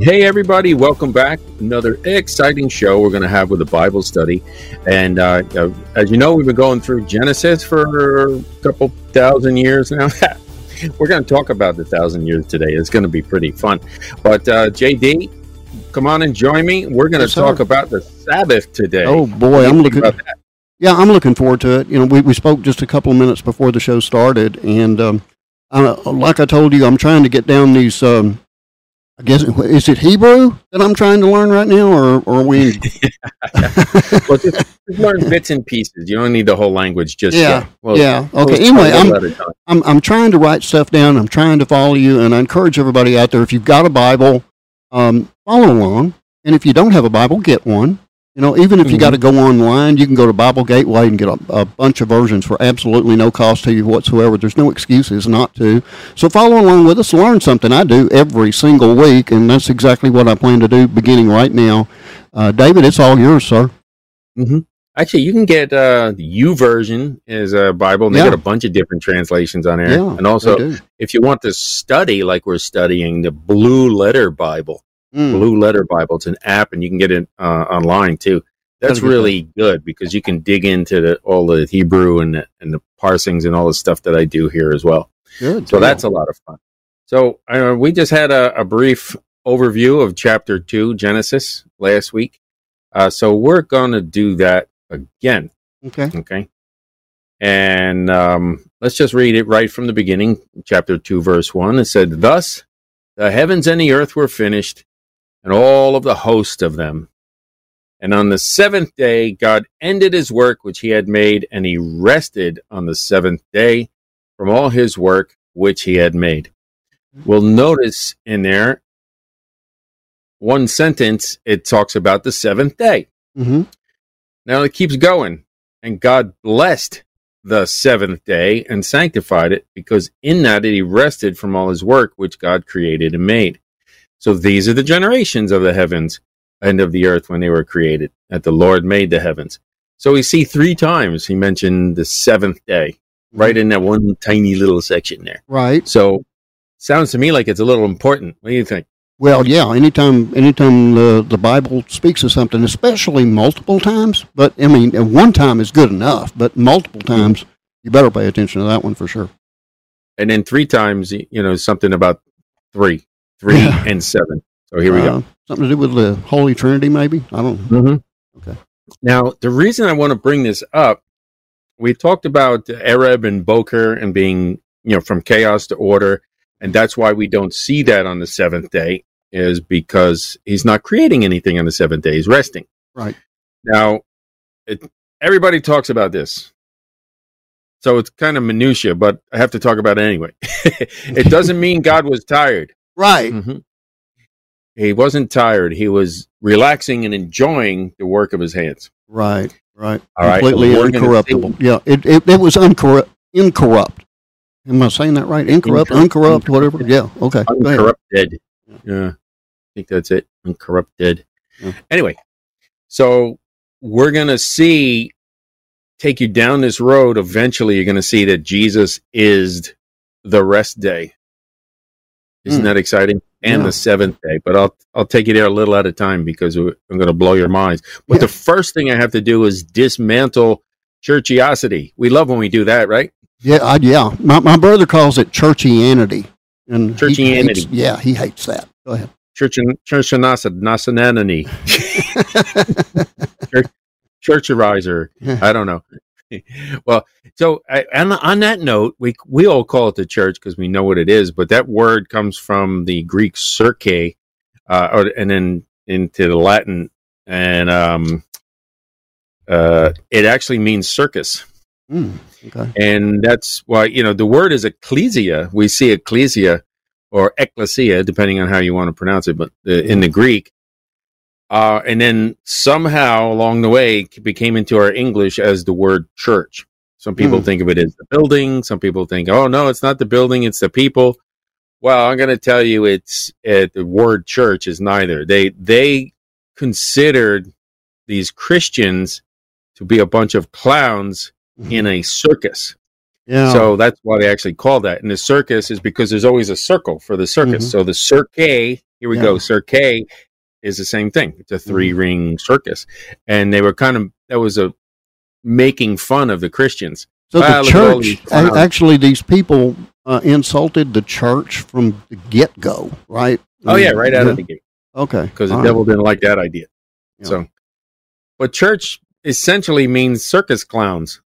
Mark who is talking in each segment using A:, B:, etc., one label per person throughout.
A: Hey everybody, welcome back. Another exciting show we're going to have with a Bible study. And as you know, we've been going through Genesis for a couple thousand years now. We're going to talk about the 1,000 years today. It's going to be pretty fun. But JD, come on and join me. We're going to talk about the Sabbath today.
B: Oh boy, I'm looking about that. Yeah, I'm looking forward to it. You know, we spoke just a couple of minutes before the show started, and like I told you, I'm trying to get down these. I guess, is it Hebrew that I'm trying to learn right now, or are we?
A: Well, just learn bits and pieces. You don't need the whole language just
B: yet.
A: Well,
B: yeah. Okay. Anyway, I'm trying to write stuff down. I'm trying to follow you, and I encourage everybody out there, if you've got a Bible, follow along. And if you don't have a Bible, get one. You know, even if you got to go online, you can go to Bible Gateway and get a bunch of versions for absolutely no cost to you whatsoever. There's no excuses not to. So follow along with us, learn something. I do every single week, and that's exactly what I plan to do beginning right now. David, it's all yours, sir.
A: Mm-hmm. Actually, you can get the YouVersion as a Bible, and they got a bunch of different translations on there.
B: Yeah,
A: and also, if you want to study like we're studying, the Blue Letter Bible. Blue Letter Bible. It's an app, and you can get it online too. That's really good because you can dig into all the Hebrew and the parsings and all the stuff that I do here as well.
B: Good.
A: So that's a lot of fun. So we just had a brief overview of chapter 2, Genesis, last week. So we're going to do that again. Okay. And let's just read it right from the beginning. Chapter 2, verse 1. It said, "Thus the heavens and the earth were finished, and all of the host of them. And on the seventh day, God ended his work which he had made, and he rested on the seventh day from all his work which he had made." We'll notice in there, one sentence, it talks about the seventh day.
B: Mm-hmm.
A: Now it keeps going. "And God blessed the seventh day and sanctified it, because in that he rested from all his work which God created and made." So these are the generations of the heavens and of the earth when they were created, that the Lord made the heavens. So we see 3 times he mentioned the seventh day, right in that one tiny little section there.
B: Right.
A: So sounds to me like it's a little important. What do you think?
B: Well, yeah, anytime the Bible speaks of something, especially multiple times, but I mean, one time is good enough, but multiple times, you better pay attention to that one for sure.
A: And then 3 times, something about 3 and 7. So here we go.
B: Something to do with the Holy Trinity, maybe? I don't know.
A: Mm-hmm. Okay. Now, the reason I want to bring this up, we talked about Ereb and Boker and being, from chaos to order, and that's why we don't see that on the seventh day, is because he's not creating anything on the seventh day. He's resting.
B: Right.
A: Now, everybody talks about this. So it's kind of minutia, but I have to talk about it anyway. It doesn't mean God was tired.
B: Right.
A: Mm-hmm. He wasn't tired. He was relaxing and enjoying the work of his hands.
B: Right. All
A: Completely
B: right. Incorruptible. Yeah. It was incorrupt. Am I saying that right? Uncorrupt, whatever. Yeah. Okay.
A: Uncorrupted. Yeah. I think that's it. Uncorrupted.
B: Yeah.
A: Anyway, so we're going to take you down this road. Eventually, you're going to see that Jesus is the rest day. Isn't that exciting? And the seventh day. But I'll take you there a little at a time because I'm going to blow your minds. But the first thing I have to do is dismantle churchiosity. We love when we do that, right?
B: Yeah. My brother calls it churchianity. And
A: churchianity.
B: He hates that. Go ahead.
A: Churchianity. Churcherizer. I don't know. Well, so on that note, we all call it the church because we know what it is, but that word comes from the Greek circe, and then into the Latin, and it actually means circus.
B: Okay.
A: And that's why, the word is ecclesia. We see ecclesia or ecclesia, depending on how you want to pronounce it, but in the Greek. And then somehow along the way it became into our English as the word church. Some people think of it as the building. Some people think, oh, no, it's not the building, it's the people. Well, I'm going to tell you the word church is neither. They considered these Christians to be a bunch of clowns in a circus.
B: Yeah.
A: So that's why they actually call that. And the circus is because there's always a circle for the circus. So the circe Here we go. Cirque is the same thing. It's a 3-ring circus. And they were that was making fun of the Christians.
B: So the church, actually, these people insulted the church from the get-go, right?
A: Right out of the gate.
B: Okay.
A: Because the devil didn't like that idea. Yeah. So, but church essentially means circus clowns.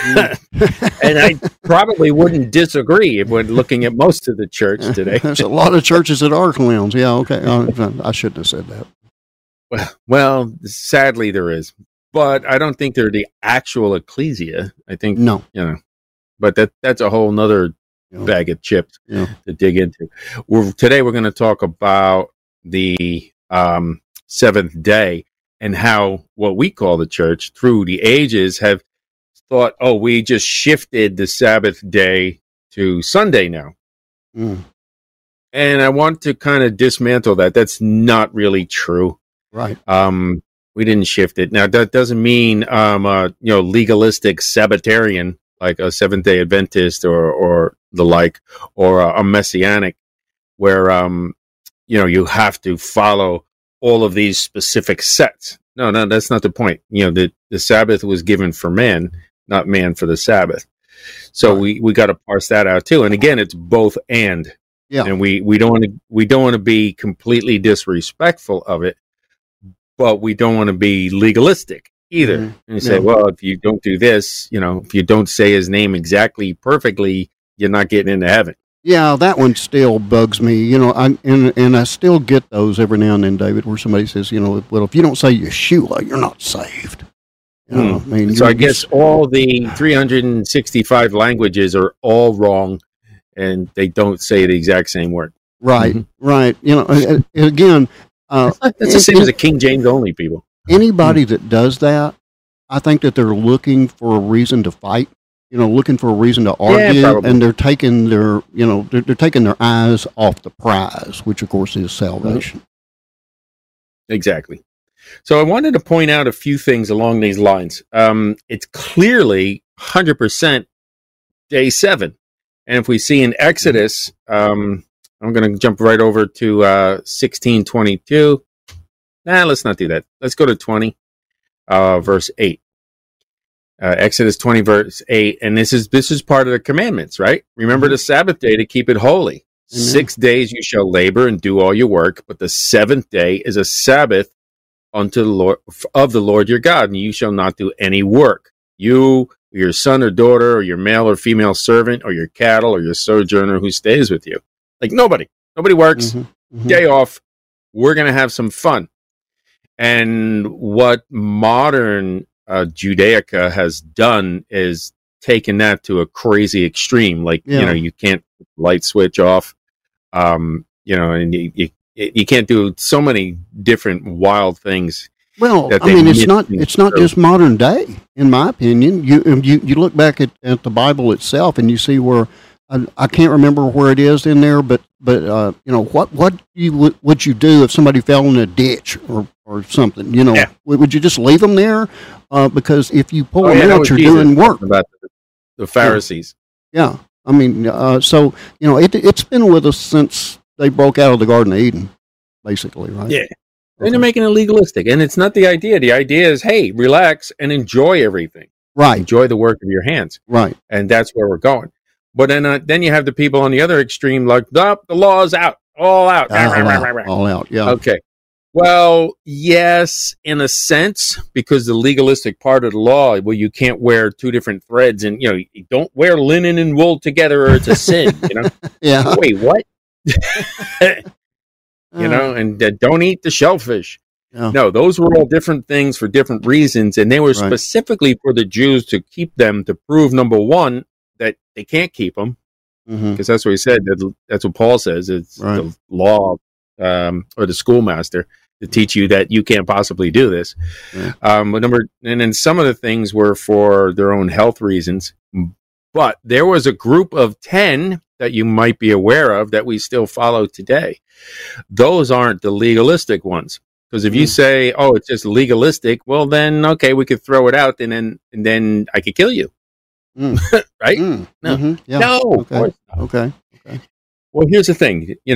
A: And I probably wouldn't disagree when looking at most of the church today.
B: There's a lot of churches that are clowns. Yeah, okay. I shouldn't have said
A: that. Well, sadly there is. But I don't think they're the actual ecclesia. I think, but that's a whole nother bag of chips to dig into. Today we're going to talk about the seventh day and how what we call the church through the ages have thought, we just shifted the Sabbath day to Sunday now. And I want to kind of dismantle that. That's not really true.
B: Right.
A: We didn't shift it. Now, that doesn't mean, legalistic Sabbatarian, like a Seventh-day Adventist or the like, or a Messianic, where, you have to follow all of these specific sets. No, that's not the point. The Sabbath was given for man, not man for the Sabbath. So we got to parse that out too. And again, it's both and. Yeah. And we don't want to be completely disrespectful of it. But we don't want to be legalistic either. And you say, well, if you don't do this, if you don't say his name exactly perfectly, you're not getting into heaven.
B: Yeah, that one still bugs me. And I still get those every now and then, David, where somebody says, well, if you don't say Yeshua, you're not saved.
A: So I guess all the 365 languages are all wrong, and they don't say the exact same word.
B: Right, right. Again...
A: that's the same as the King James only people.
B: Anybody that does that, I think that they're looking for a reason to fight, looking for a reason to argue, and they're taking their, they're taking their eyes off the prize, which of course is salvation.
A: Exactly. So I wanted to point out a few things along these lines. It's clearly 100% day 7. And if we see in Exodus, I'm going to jump right over to 16:22. Let's not do that. Let's go to 20, verse 8. Exodus 20, verse 8. And this is part of the commandments, right? Remember the Sabbath day to keep it holy. 6 days you shall labor and do all your work, but the 7th day is a Sabbath unto the Lord of the Lord your God, and you shall not do any work. You, your son or daughter, or your male or female servant, or your cattle, or your sojourner who stays with you. Like nobody works, day off. We're going to have some fun. And what modern Judaica has done is taken that to a crazy extreme. Like, you can't light switch off, and you can't do so many different wild things.
B: Well, it's not just modern day, in my opinion. You look back at the Bible itself and you see where, I can't remember where it is in there, but what would you do if somebody fell in a ditch or something? Would you just leave them there? Because if you pull them out, you're doing work.
A: About the Pharisees.
B: Yeah. So it's been with us since they broke out of the Garden of Eden, basically, right?
A: Yeah. And they're making it legalistic, and it's not the idea. The idea is, hey, relax and enjoy everything.
B: Right.
A: Enjoy the work of your hands.
B: Right.
A: And that's where we're going. But then you have the people on the other extreme, like, the law is out, all out.
B: All out, yeah.
A: Okay. Well, yes, in a sense, because the legalistic part of the law, well, you can't wear 2 different threads, and, you don't wear linen and wool together or it's a sin,
B: Yeah.
A: Wait, what? And don't eat the shellfish.
B: Yeah.
A: No, those were all different things for different reasons, and they were specifically for the Jews to keep them, to prove, number one, that they can't keep them, because that's what he said. That's what Paul says. It's the law or the schoolmaster to teach you that you can't possibly do this. Yeah. And then some of the things were for their own health reasons. But there was a group of 10 that you might be aware of that we still follow today. Those aren't the legalistic ones. Because if you say, "Oh, it's just legalistic," well, then okay, we could throw it out, and then I could kill you. Right? No,
B: Yeah.
A: no,
B: okay.
A: of course not.
B: Okay.
A: Well, here's the thing.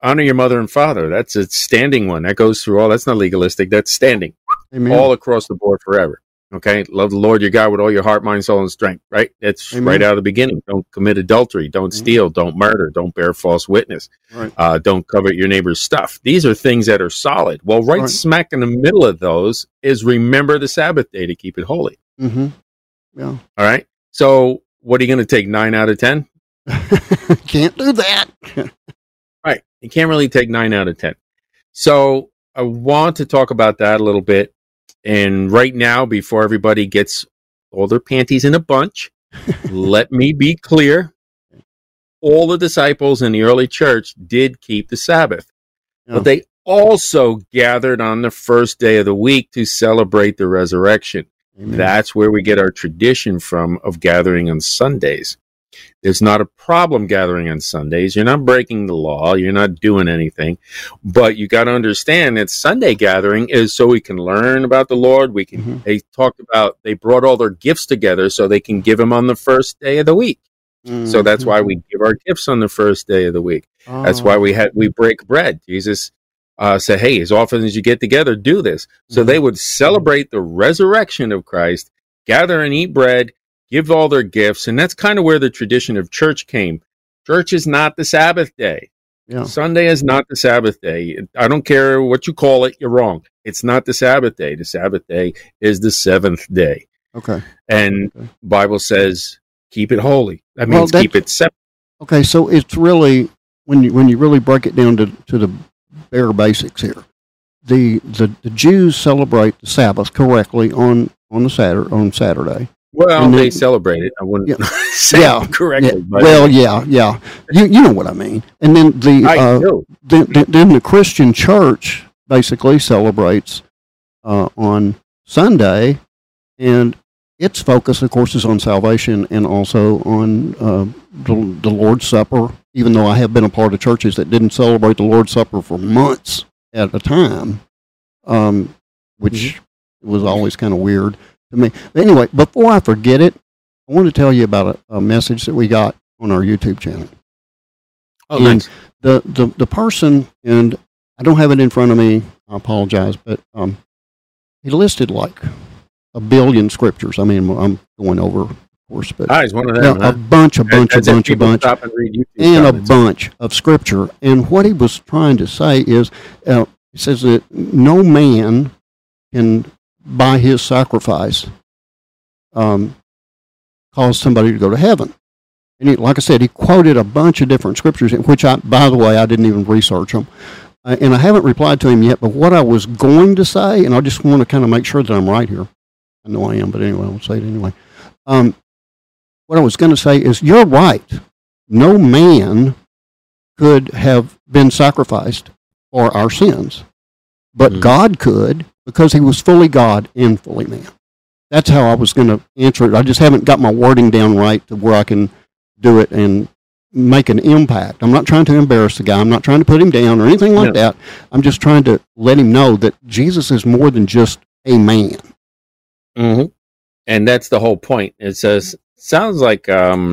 A: honor your mother and father. That's a standing one. That goes through all. That's not legalistic. That's standing.
B: Amen.
A: All across the board forever. Okay? Love the Lord your God with all your heart, mind, soul, and strength. Right? That's
B: Amen.
A: right out of the beginning. Don't commit adultery. Don't steal. Don't murder. Don't bear false witness.
B: Right.
A: Don't covet your neighbor's stuff. These are things that are solid. Well, right smack in the middle of those is remember the Sabbath day to keep it holy.
B: Mm-hmm. Yeah.
A: All right? So what are you going to take, 9 out of 10?
B: Can't do that.
A: Right. You can't really take 9 out of 10. So I want to talk about that a little bit. And right now, before everybody gets all their panties in a bunch, let me be clear. All the disciples in the early church did keep the Sabbath.
B: Yeah.
A: But they also gathered on the first day of the week to celebrate the resurrection.
B: Amen.
A: That's where we get our tradition from of gathering on Sundays. There's not a problem gathering on Sundays. You're not breaking the law. You're not doing anything. But you got to understand that Sunday gathering is so we can learn about the Lord. We can. They talked about, they brought all their gifts together so they can give them on the first day of the week. So that's why we give our gifts on the first day of the week. That's why we break bread. Jesus said, hey, as often as you get together, do this. So they would celebrate the resurrection of Christ, gather and eat bread, give all their gifts, and that's kind of where the tradition of church came. Church is not the Sabbath day.
B: Yeah.
A: Sunday is not the Sabbath day. I don't care what you call it, you're wrong. It's not the Sabbath day. The Sabbath day is the seventh day.
B: Okay.
A: And Bible says, keep it holy. That means keep it separate.
B: Okay, so it's really, when you really break it down to the bare basics here, the Jews celebrate the Sabbath correctly on Saturday.
A: Well, they celebrate it. I wouldn't say correctly.
B: Yeah. Well, yeah. You know what I mean. And then then the Christian church basically celebrates on Sunday, and its focus, of course, is on salvation and also on the Lord's Supper. Even though I have been a part of churches that didn't celebrate the Lord's Supper for months at a time, which was always kind of weird to me. But anyway, before I forget it, I want to tell you about a message that we got on our YouTube channel.
A: Oh,
B: and
A: nice.
B: The person, and I don't have it in front of me, I apologize, but he listed like a billion scriptures. I mean, I'm going over, of course, but
A: he's one of them,
B: a bunch, and a bunch of scripture. And what he was trying to say is, he says that no man can, by his sacrifice, cause somebody to go to heaven. And like I said, he quoted a bunch of different scriptures, which, by the way, I didn't even research them. And I haven't replied to him yet, but what I was going to say, and I just want to kind of make sure that I'm right here. I know I am, but anyway, I'll say it anyway. What I was going to say is, you're right. No man could have been sacrificed for our sins, but God could, because he was fully God and fully man. That's how I was going to answer it. I just haven't got my wording down right to where I can do it and make an impact. I'm not trying to embarrass the guy. I'm not trying to put him down or anything like that. I'm just trying to let him know that Jesus is more than just a man.
A: Mm-hmm. And that's the whole point. It says, sounds like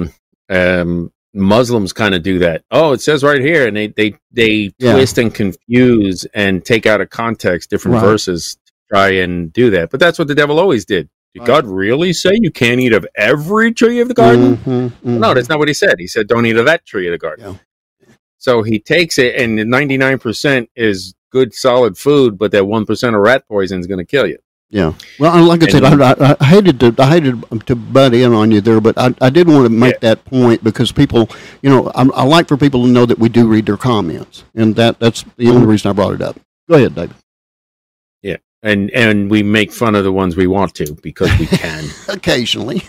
A: Muslims kind of do that. Oh, it says right here, and they twist and confuse and take out of context different verses to try and do that. But that's what the devil always did. Did God really say you can't eat of every tree of the garden? No, that's not what he said. He said, don't eat of that tree of the garden. Yeah. So he takes it, and 99% is good, solid food, but that 1% of rat poison is going to kill you.
B: Yeah. Well, like I said, I hated to butt in on you there, but I did want to make that point because people, I like for people to know that we do read their comments, and that's the only reason I brought it up. Go ahead, David.
A: Yeah. And we make fun of the ones we want to because we can.
B: Occasionally.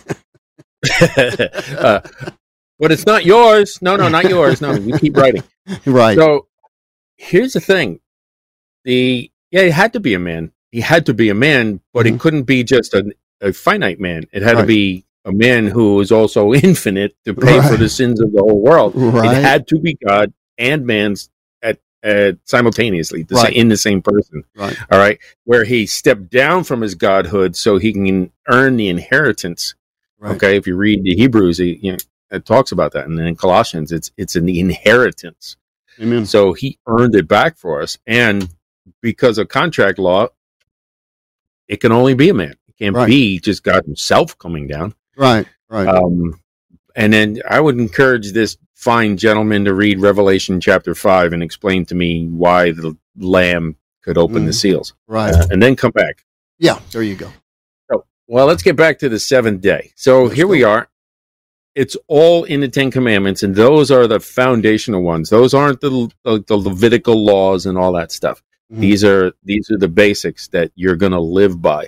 A: But it's not yours. No, not yours. No, you keep writing.
B: Right.
A: So here's the thing. It had to be a man. He had to be a man, but it couldn't be just a finite man. It had to be a man who was also infinite to pay for the sins of the whole world. Right. It had to be God and man's simultaneously, in the same person. Right. All right. Where he stepped down from his godhood so he can earn the inheritance. Right. Okay. If you read the Hebrews, it talks about that. And then in Colossians, it's in the inheritance.
B: Amen.
A: So he earned it back for us. And because of contract law, it can only be a man. It can't be just God himself coming down.
B: Right.
A: And then I would encourage this fine gentleman to read Revelation chapter 5 and explain to me why the Lamb could open the seals.
B: Right.
A: And then come back.
B: Yeah, there you go.
A: So, well, let's get back to the seventh day. So here we are. It's all in the Ten Commandments, and those are the foundational ones. Those aren't the Levitical laws and all that stuff. Mm-hmm. These are the basics that you're going to live by.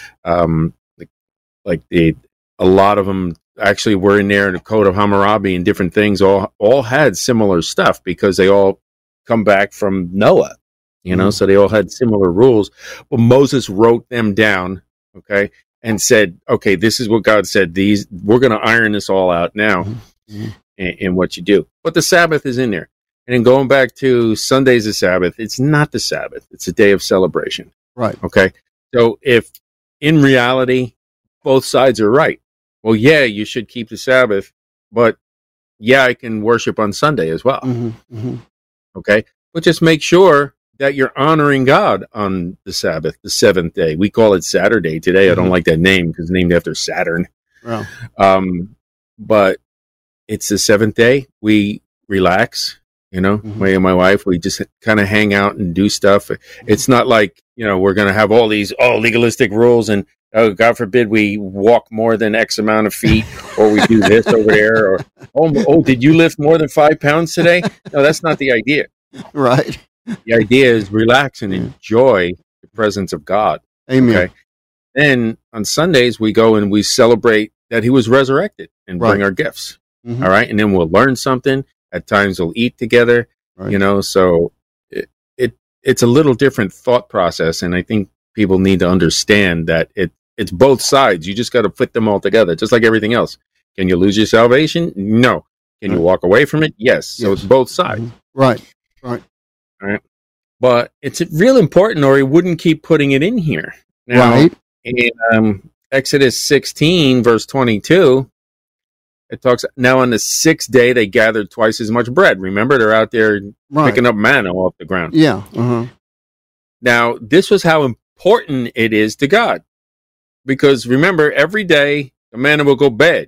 A: A lot of them actually were in there in the Code of Hammurabi and different things. All had similar stuff because they all come back from Noah. So they all had similar rules. Well, Moses wrote them down, okay, and said, okay, this is what God said. We're going to iron this all out now in what you do. But the Sabbath is in there. And then going back to Sunday's the Sabbath, it's not the Sabbath. It's a day of celebration.
B: Right.
A: Okay. So if in reality, both sides are right. Well, yeah, you should keep the Sabbath, but yeah, I can worship on Sunday as well. Okay. But just make sure that you're honoring God on the Sabbath, the seventh day. We call it Saturday today. I don't like that name because it's named after Saturn.
B: Wow.
A: But it's the seventh day. We relax, me and my wife, we just kind of hang out and do stuff. It's not like, we're going to have all these legalistic rules and, God forbid we walk more than X amount of feet, or we do this over there, or, did you lift more than 5 pounds today? No, that's not the idea.
B: Right.
A: The idea is relax and enjoy the presence of God.
B: Amen. Okay?
A: Then on Sundays, we go and we celebrate that he was resurrected and bring our gifts. All right. And then we'll learn something. At times we'll eat together, so it's a little different thought process. And I think people need to understand that it's both sides. You just got to put them all together, just like everything else. Can you lose your salvation? No. Can you walk away from it? Yes. So it's both sides.
B: Right.
A: All right. But it's real important, or he wouldn't keep putting it in here. Now, in Exodus 16, verse 22, it talks, now on the sixth day, they gathered twice as much bread. Remember, they're out there picking up manna off the ground.
B: Yeah.
A: Now, this was how important it is to God. Because remember, every day, the manna will go bad.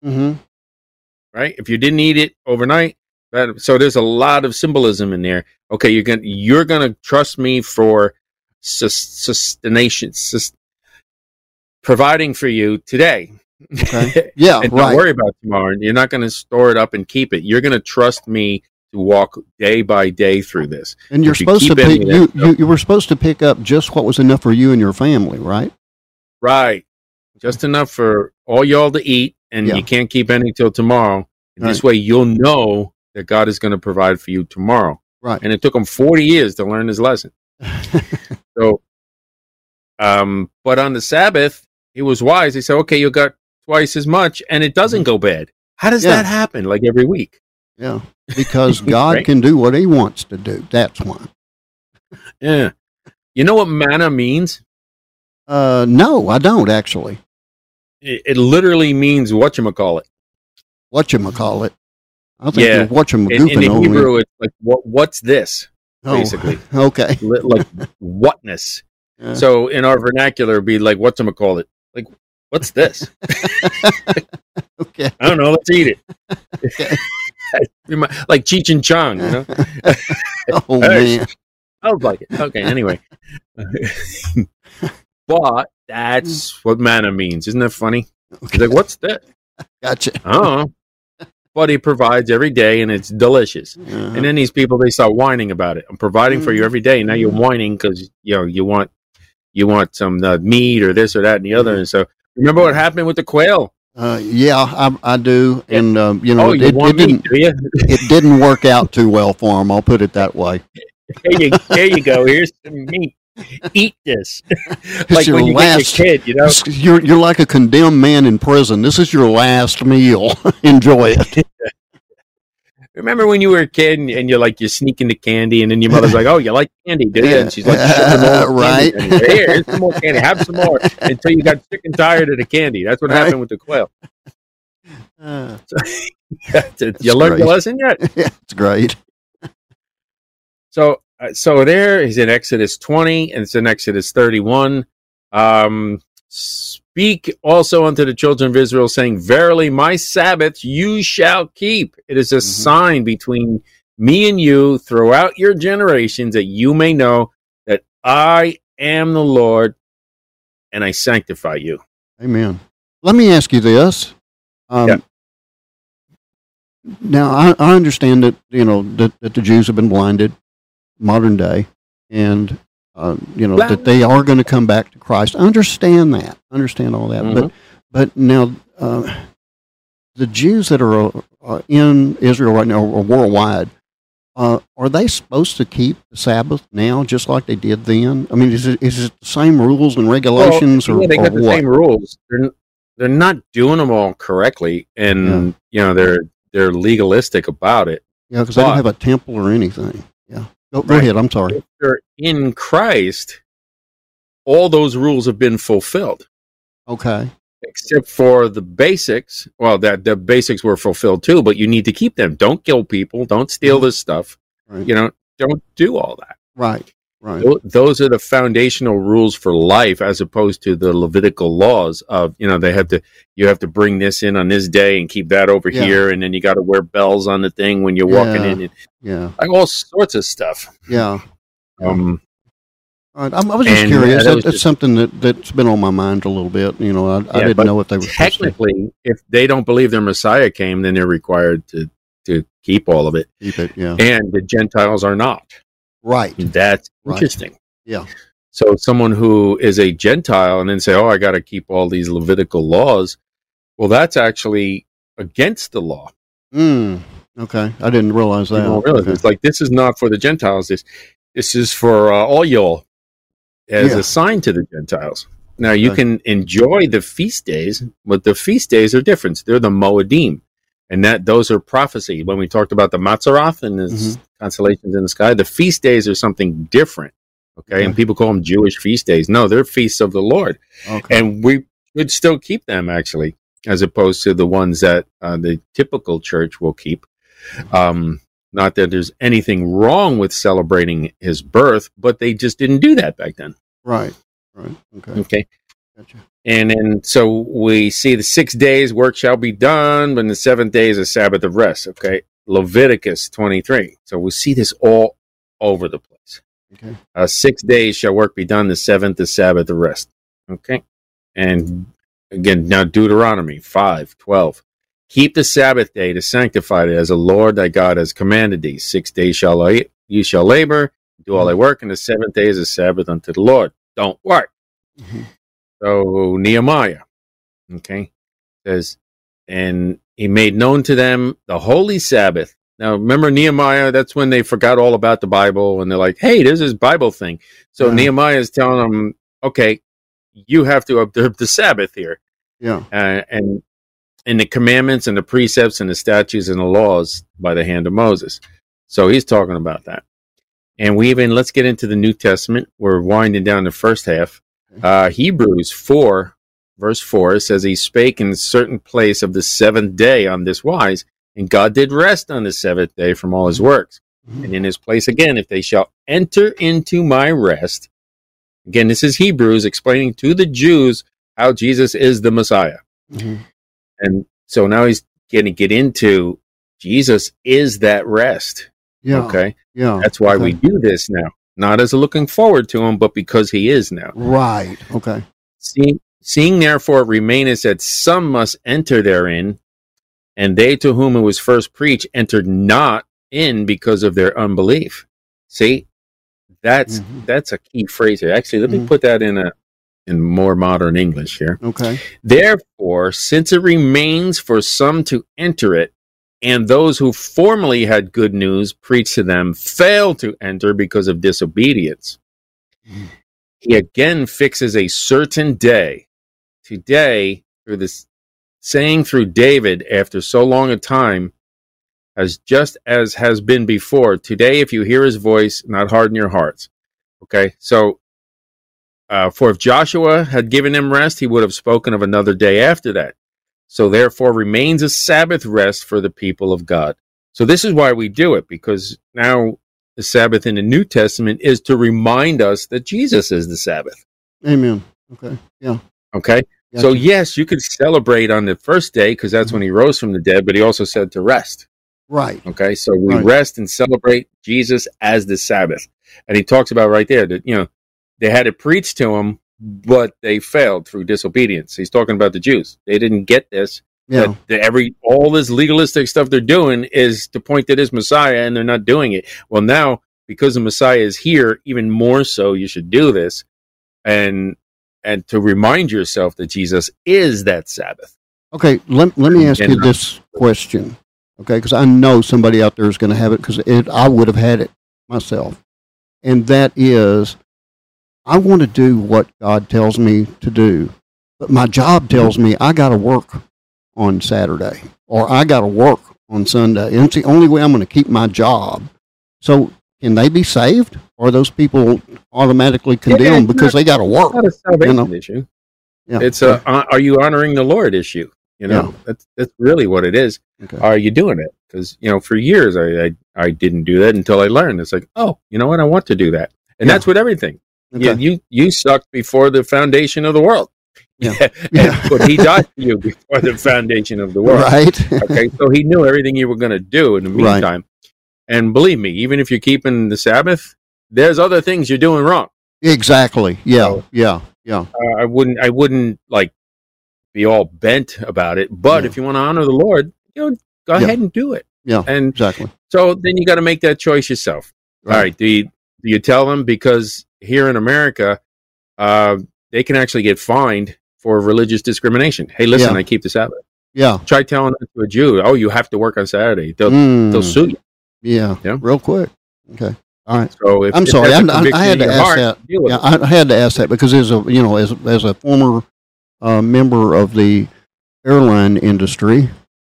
A: Right? If you didn't eat it overnight. So there's a lot of symbolism in there. Okay, you're gonna trust me for sustentation, providing for you today.
B: Okay. Yeah,
A: and don't worry about tomorrow. You're not going to store it up and keep it. You're going to trust me to walk day by day through this.
B: And you're supposed to pick, you were supposed to pick up just what was enough for you and your family, right?
A: Right, just enough for all y'all to eat, and you can't keep any till tomorrow. This way, you'll know that God is going to provide for you tomorrow.
B: Right.
A: And it took him 40 years to learn his lesson. So, but on the Sabbath, he was wise. He said, okay, you got twice as much, and it doesn't go bad. How does that happen, like every week?
B: Yeah, because God can do what he wants to do. That's why.
A: Yeah. You know what manna means?
B: No, I don't, actually.
A: It literally means whatchamacallit.
B: Whatchamacallit? I think you're whatchamagoofing
A: in Hebrew, it's like, what's this, basically.
B: Okay.
A: Like, whatness. Yeah. So in our vernacular, it'd be like, whatchamacallit? Like, what's this?
B: Okay.
A: I don't know. Let's eat it.
B: Okay.
A: Like Cheech and Chong,
B: Oh, man.
A: I was like it. Okay, anyway. But that's what manna means. Isn't that funny? Okay. Like, what's that?
B: Gotcha.
A: I don't know. But he provides every day, and it's delicious. And then these people, they start whining about it. I'm providing for you every day. Now you're whining because you want some meat or this or that and the other. And so, remember what happened with the quail?
B: Yeah, I do. And
A: it
B: didn't work out too well for him. I'll put it that way.
A: There you go. Here's some meat. Eat this. Like when you get your kid,
B: You're like a condemned man in prison. This is your last meal. Enjoy it.
A: Remember when you were a kid and you're sneaking the candy, and then your mother's like, "Oh, you like candy, do you?" And she's like,
B: "Right,
A: here's some more candy. Have some more." Until you got sick and tired of the candy. That's what happened with the quail. You learned the lesson yet?
B: Yeah, it's great.
A: So there is in Exodus 20, and it's in Exodus 31. Speak also unto the children of Israel, saying, verily, my Sabbath you shall keep. It is a sign between me and you throughout your generations, that you may know that I am the Lord, and I sanctify you.
B: Amen. Let me ask you this. Now, I understand that, that the Jews have been blinded, modern day, and, that they are going to come back to Christ. I understand that. I understand all that. But now, the Jews that are in Israel right now, or worldwide, are they supposed to keep the Sabbath now, just like they did then? I mean, is it the same rules and regulations,
A: they got the same rules. They're not doing them all correctly, and they're legalistic about it.
B: Yeah, because they don't have a temple or anything. Yeah, go ahead. I'm sorry.
A: If they're in Christ, all those rules have been fulfilled.
B: Okay.
A: Except for the basics. Well, the basics were fulfilled too, but you need to keep them. Don't kill people. Don't steal this stuff.
B: Right.
A: Don't do all that.
B: Right.
A: Those are the foundational rules for life, as opposed to the Levitical laws of, you have to bring this in on this day and keep that over here, and then you got to wear bells on the thing when you're walking in. Like all sorts of stuff.
B: Yeah. I was just curious. That's something that's been on my mind a little bit. I didn't know what they were.
A: Technically, if they don't believe their Messiah came, then they're required to keep all of it.
B: Keep it, yeah.
A: And the Gentiles are not.
B: Right.
A: That's interesting.
B: Yeah.
A: So someone who is a Gentile and then say, I got to keep all these Levitical laws, well, that's actually against the law.
B: Okay. I didn't realize that.
A: Okay. It's like, this is not for the Gentiles. This is for all y'all, as a sign to the Gentiles. Now, you can enjoy the feast days, but the feast days are different. They're the Moedim. And those are prophecy. When we talked about the Matzaroth and the constellations in the sky, the feast days are something different. Okay. And people call them Jewish feast days. No, they're feasts of the Lord. Okay. And we should still keep them, actually, as opposed to the ones that the typical church will keep. Not that there's anything wrong with celebrating his birth, but they just didn't do that back then.
B: Right.
A: Okay. Gotcha. And then, so we see the 6 days work shall be done, but the 7th day is a Sabbath of rest. Okay. Leviticus 23. So we see this all over the place.
B: Okay.
A: 6 days shall work be done, the 7th is Sabbath of rest. Okay. And again, now Deuteronomy 5:12. Keep the Sabbath day to sanctify it, as the Lord thy God has commanded thee. 6 days you shall labor, do all thy work, and the 7th day is a Sabbath unto the Lord. Don't work. So Nehemiah, says, and he made known to them the holy Sabbath. Now, remember Nehemiah, that's when they forgot all about the Bible, and they're like, hey, there's this Bible thing. So Nehemiah is telling them, okay, you have to observe the Sabbath here.
B: Yeah.
A: And the commandments and the precepts and the statutes and the laws by the hand of Moses. So he's talking about that. And let's get into the New Testament. We're winding down the first half. Hebrews 4, verse 4, says, he spake in a certain place of the 7th day on this wise, and God did rest on the 7th day from all his works. And in his place again, if they shall enter into my rest. Again, this is Hebrews explaining to the Jews how Jesus is the Messiah. And so now he's going to get into Jesus is that rest.
B: Yeah.
A: Okay.
B: Yeah.
A: That's why we do this now. Not as a looking forward to him, but because he is now.
B: Right. Okay.
A: Seeing therefore it remaineth that some must enter therein, and they to whom it was first preached entered not in because of their unbelief. See, that's a key phrase here. Actually, let me put that in more modern English here.
B: Okay.
A: Therefore, since it remains for some to enter it, and those who formerly had good news preached to them failed to enter because of disobedience, he again fixes a certain day. Today, through this saying through David after so long a time, as just as has been before, today if you hear his voice, not harden your hearts. Okay, so for if Joshua had given them rest, he would have spoken of another day after that. So therefore remains a Sabbath rest for the people of God. So this is why we do it, because now the Sabbath in the New Testament is to remind us that Jesus is the Sabbath.
B: Amen. Okay. Yeah.
A: Okay. Gotcha. So yes, you could celebrate on the first day because that's when he rose from the dead, but he also said to rest.
B: Right.
A: Okay. So we rest and celebrate Jesus as the Sabbath. And he talks about right there that, they had it preached to them, but they failed through disobedience. He's talking about the Jews. They didn't get this.
B: Yeah.
A: All this legalistic stuff they're doing is to point to this Messiah, and they're not doing it. Well, now, because the Messiah is here, even more so, you should do this. And to remind yourself that Jesus is that Sabbath.
B: Okay, let me ask you this question, okay, because I know somebody out there is going to have it, because I would have had it myself. And that is, I want to do what God tells me to do, but my job tells me I got to work on Saturday, or I got to work on Sunday. And it's the only way I'm going to keep my job. So can they be saved? Or are those people automatically condemned because they got to work?
A: It's not a salvation issue. Yeah. It's are you honoring the Lord issue? That's really what it is. Okay. Are you doing it? Because, for years I didn't do that until I learned. It's like, oh, you know what? I want to do that. And that's with everything. Okay. You sucked before the foundation of the world. Yeah. But he died for you before the foundation of the world.
B: Right.
A: Okay. So he knew everything you were going to do in the meantime. Right. And believe me, even if you're keeping the Sabbath, there's other things you're doing wrong.
B: Exactly. Yeah. So,
A: I wouldn't like be all bent about it. But if you want to honor the Lord, go ahead and do it.
B: Yeah.
A: And
B: exactly.
A: So then you got to make that choice yourself. Right. All right. Do you tell them? Because here in America, they can actually get fined for religious discrimination. Hey, listen, I keep the Sabbath.
B: Yeah.
A: Try telling that to a Jew, oh, you have to work on Saturday. They'll sue you.
B: Yeah. Real quick. Okay. All right.
A: So
B: I'm sorry. I had to ask that. Yeah, I had to ask that because as a former member of the airline industry,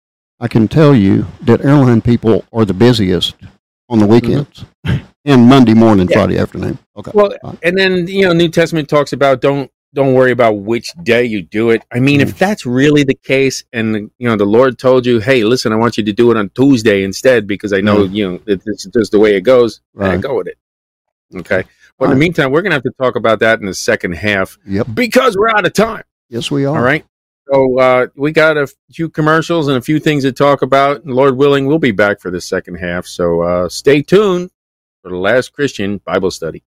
B: I can tell you that airline people are the busiest on the weekends and Monday morning, Friday afternoon. Okay.
A: Well, and then New Testament talks about don't worry about which day you do it. I mean, if that's really the case, and the Lord told you, hey, listen, I want you to do it on Tuesday instead because I know it's just the way it goes. Right. Go with it. Okay. But in the meantime, we're gonna have to talk about that in the second half.
B: Yep.
A: Because we're out of time.
B: Yes, we are.
A: All right. So we got a few commercials and a few things to talk about. And Lord willing, we'll be back for the second half. So stay tuned for the Last Christian Bible Study.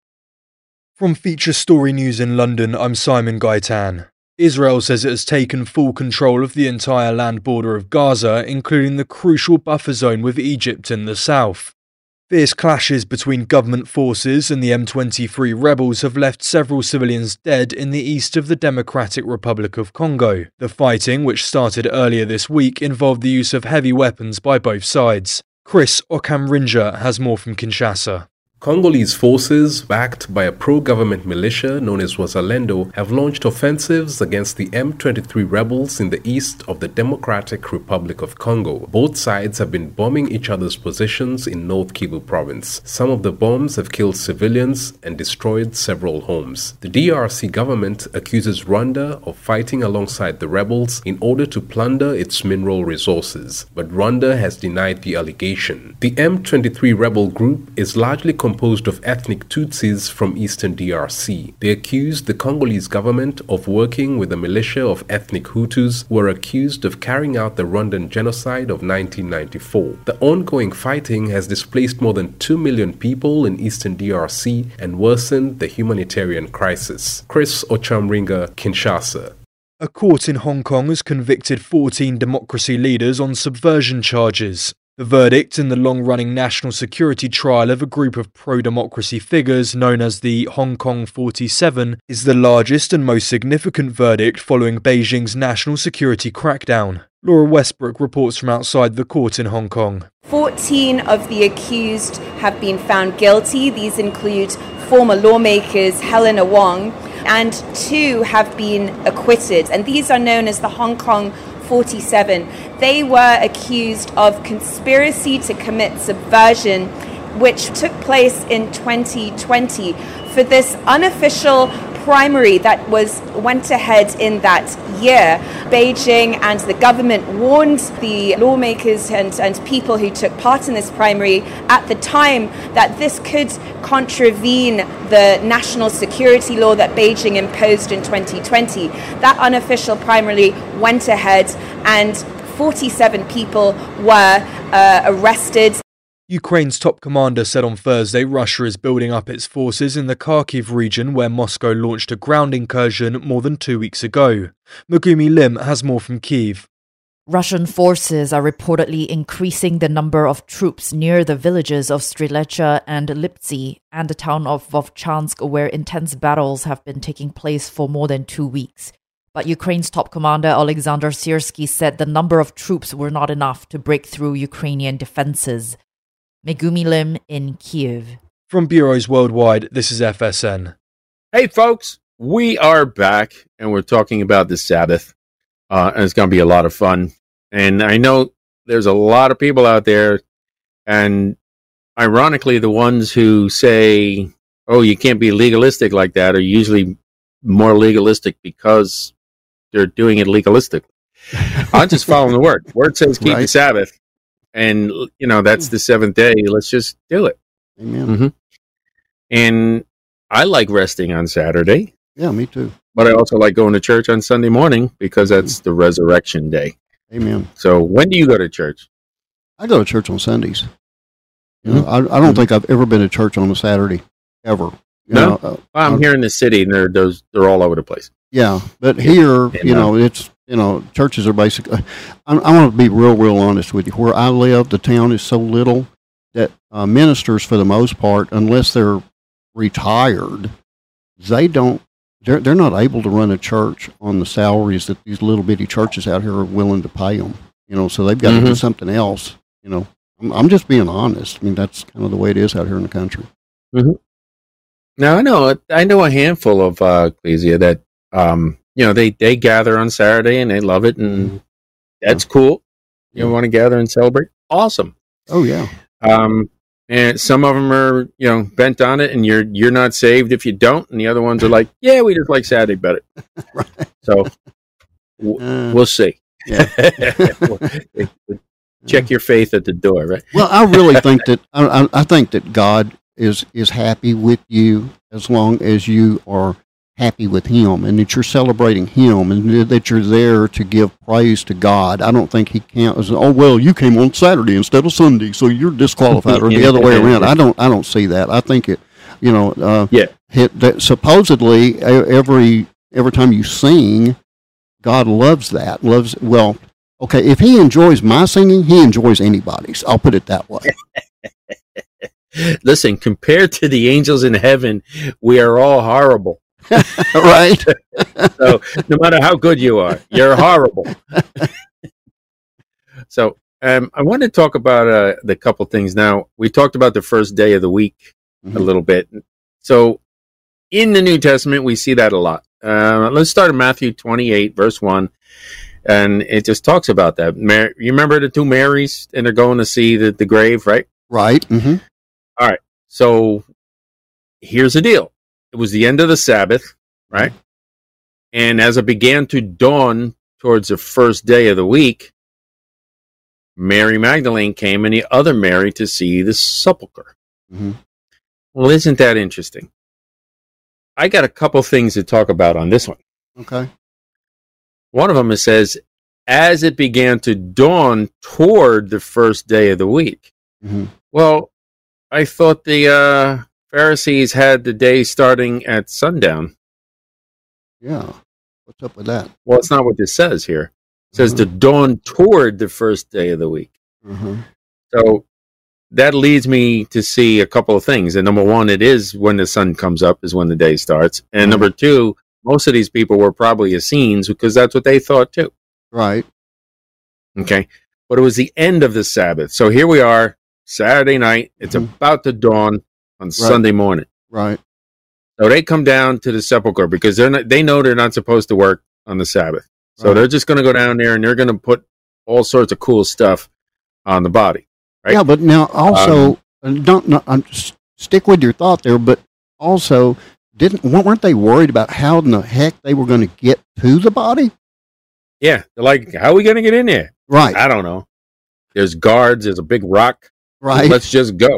C: From Feature Story News in London, I'm Simon Gaitan. Israel says it has taken full control of the entire land border of Gaza, including the crucial buffer zone with Egypt in the south. Fierce clashes between government forces and the M23 rebels have left several civilians dead in the east of the Democratic Republic of Congo. The fighting, which started earlier this week, involved the use of heavy weapons by both sides. Chris Okamrinja has more from Kinshasa.
D: Congolese forces, backed by a pro-government militia known as Wazalendo, have launched offensives against the M23 rebels in the east of the Democratic Republic of Congo. Both sides have been bombing each other's positions in North Kivu province. Some of the bombs have killed civilians and destroyed several homes. The DRC government accuses Rwanda of fighting alongside the rebels in order to plunder its mineral resources, but Rwanda has denied the allegation. The M23 rebel group is largely composed of ethnic Tutsis from eastern DRC. They accused the Congolese government of working with a militia of ethnic Hutus who are accused of carrying out the Rwandan genocide of 1994. The ongoing fighting has displaced more than 2 million people in eastern DRC and worsened the humanitarian crisis. Chris Ochamringa, Kinshasa.
C: A court in Hong Kong has convicted 14 democracy leaders on subversion charges. The verdict in the long-running national security trial of a group of pro-democracy figures known as the Hong Kong 47 is the largest and most significant verdict following Beijing's national security crackdown. Laura Westbrook reports from outside the court in Hong Kong.
E: 14 of the accused have been found guilty. These include former lawmakers Helena Wong, and 2 have been acquitted. And these are known as the Hong Kong 47. They were accused of conspiracy to commit subversion, which took place in 2020. For this unofficial primary that went ahead in that year, Beijing and the government warned the lawmakers and people who took part in this primary at the time that this could contravene the national security law that Beijing imposed in 2020. That unofficial primary went ahead and 47 people were arrested.
C: Ukraine's top commander said on Thursday Russia is building up its forces in the Kharkiv region where Moscow launched a ground incursion more than 2 weeks ago. Megumi Lim has more from Kyiv.
F: Russian forces are reportedly increasing the number of troops near the villages of Strilecha and Liptsi and the town of Vovchansk, where intense battles have been taking place for more than 2 weeks. But Ukraine's top commander Alexander Syrsky said the number of troops were not enough to break through Ukrainian defenses. Megumi Lim in Kyiv.
C: From bureaus worldwide, this is FSN.
A: Hey, folks, we are back, and we're talking about the Sabbath, and it's going to be a lot of fun. And I know there's a lot of people out there, and ironically, the ones who say, oh, you can't be legalistic like that, are usually more legalistic because they're doing it legalistically. I'm just following the word. Word says keep the Sabbath. And, you know, that's the seventh day. Let's just do it.
B: Amen.
A: Mm-hmm. And I like resting on Saturday.
B: Yeah, me too.
A: But I also like going to church on Sunday morning because that's the resurrection day.
B: Amen.
A: So when do you go to church?
B: I go to church on Sundays. You know, I don't think I've ever been to church on a Saturday, ever.
A: No? Well, I'm here in the city, and they're all over the place.
B: Yeah, but here, it's, churches are basically, I want to be real honest with you. Where I live, the town is so little that ministers, for the most part, unless they're retired, they're not able to run a church on the salaries that these little bitty churches out here are willing to pay them. So they've got to do something else. I'm just being honest. I mean, that's kind of the way it is out here in the country.
A: Mm-hmm. Now, I know a handful of ecclesia that, they gather on Saturday and they love it, and that's cool. You want to gather and celebrate? Awesome.
B: Oh, yeah.
A: And some of them are, bent on it, and you're not saved if you don't, and the other ones are like, yeah, we just like Saturday better.
B: Right.
A: So we'll see.
B: Yeah.
A: Check your faith at the door, right?
B: Well, I really think that I think that God is happy with you as long as you are happy with Him, and that you're celebrating Him, and that you're there to give praise to God. I don't think He can't. Oh well, you came on Saturday instead of Sunday, so you're disqualified, or the other way around. I don't see that. I think it. That supposedly every time you sing, God loves that. Okay, if He enjoys my singing, He enjoys anybody's. I'll put it that way.
A: Listen, compared to the angels in heaven, we are all horrible.
B: Right?
A: So no matter how good you are, you're horrible. So I want to talk about the couple things now. We talked about the first day of the week a little bit. So in the New Testament, we see that a lot. Let's start in Matthew 28, verse 1. And it just talks about that. You remember the two Marys, and they're going to see the grave, right?
B: Right. Mm-hmm.
A: All right. So here's the deal. It was the end of the Sabbath, right? And as it began to dawn towards the first day of the week, Mary Magdalene came and the other Mary to see the sepulcher.
B: Mm-hmm.
A: Well, isn't that interesting? I got a couple things to talk about on this one.
B: Okay.
A: One of them, it says, as it began to dawn toward the first day of the week.
B: Mm-hmm.
A: Well, I thought the Pharisees had the day starting at sundown.
B: Yeah. What's up with that?
A: Well, it's not what this says here. It says to dawn toward the first day of the week.
B: Mm-hmm.
A: So that leads me to see a couple of things. And number one, it is when the sun comes up is when the day starts. And number two, most of these people were probably Essenes because that's what they thought too.
B: Right.
A: Okay. But it was the end of the Sabbath. So here we are, Saturday night. It's about to dawn on Sunday morning.
B: Right.
A: So they come down to the sepulcher because they know they're not supposed to work on the Sabbath. So they're just going to go down there and they're going to put all sorts of cool stuff on the body. Right?
B: Yeah, but now also, stick with your thought there, but also weren't they worried about how in the heck they were going to get to the body?
A: Yeah, they're like, how are we going to get in there?
B: Right.
A: I don't know. There's guards. There's a big rock.
B: Right.
A: Let's just go.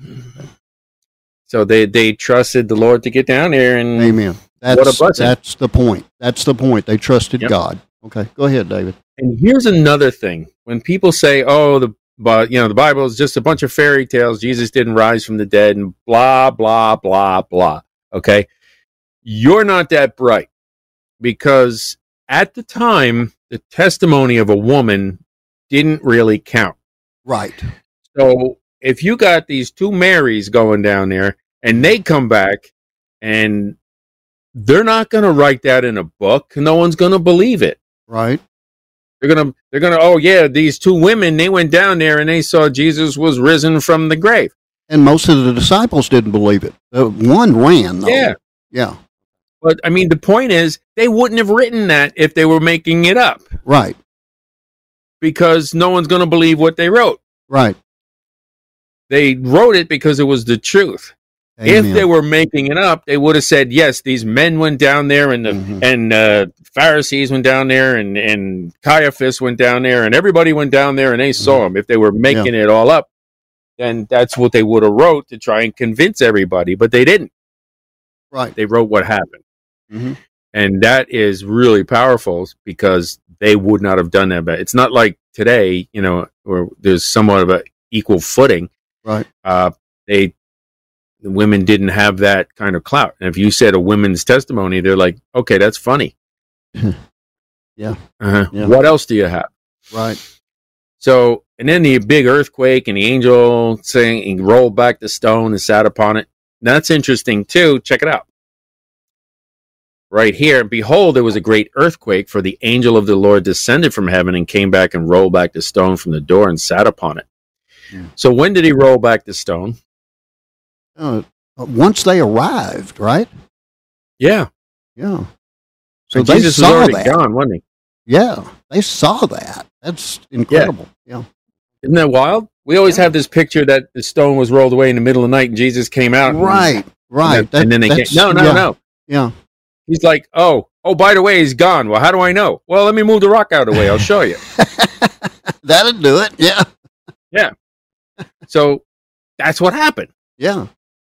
A: So they trusted the Lord to get down there, and
B: amen.
A: What a blessing.
B: That's the point. That's the point. They trusted God. Okay, go ahead, David.
A: And here's another thing: when people say, "Oh, the Bible is just a bunch of fairy tales. Jesus didn't rise from the dead," and blah blah blah blah. Okay, you're not that bright, because at the time, the testimony of a woman didn't really count.
B: Right.
A: So if you got these two Marys going down there, and they come back, and they're not going to write that in a book, no one's going to believe it.
B: Right.
A: They're gonna. Oh yeah, these two women, they went down there and they saw Jesus was risen from the grave.
B: And most of the disciples didn't believe it. One ran, though.
A: Yeah.
B: Yeah.
A: But I mean, the point is, they wouldn't have written that if they were making it up.
B: Right.
A: Because no one's going to believe what they wrote.
B: Right.
A: They wrote it because it was the truth. Amen. If they were making it up, they would have said, yes, these men went down there, and the Pharisees went down there, and Caiaphas went down there, and everybody went down there, and they saw him. If they were making it all up, then that's what they would have wrote to try and convince everybody. But they didn't.
B: Right.
A: They wrote what happened. And that is really powerful, because they would not have done that. But it's not like today, where there's somewhat of an equal footing.
B: Right.
A: The women didn't have that kind of clout. And if you said a woman's testimony, they're like, okay, that's funny.
B: Yeah.
A: What else do you have?
B: Right.
A: So, and then the big earthquake, and the angel saying, he rolled back the stone and sat upon it. Now, that's interesting too. Check it out. Right here, behold, there was a great earthquake, for the angel of the Lord descended from heaven and came back and rolled back the stone from the door and sat upon it. So when did he roll back the stone?
B: Once they arrived, right?
A: Yeah.
B: Yeah. So
A: and
B: they
A: Jesus
B: saw
A: was already
B: that.
A: gone, wasn't he?
B: Yeah, they saw that. That's incredible. Yeah.
A: Isn't that wild? We always have this picture that the stone was rolled away in the middle of the night and Jesus came out.
B: Right.
A: And then they came. No.
B: Yeah.
A: He's like, oh, by the way, he's gone. Well, how do I know? Well, let me move the rock out of the way. I'll show you.
B: That'll do it. Yeah.
A: Yeah. So that's what happened.
B: Yeah.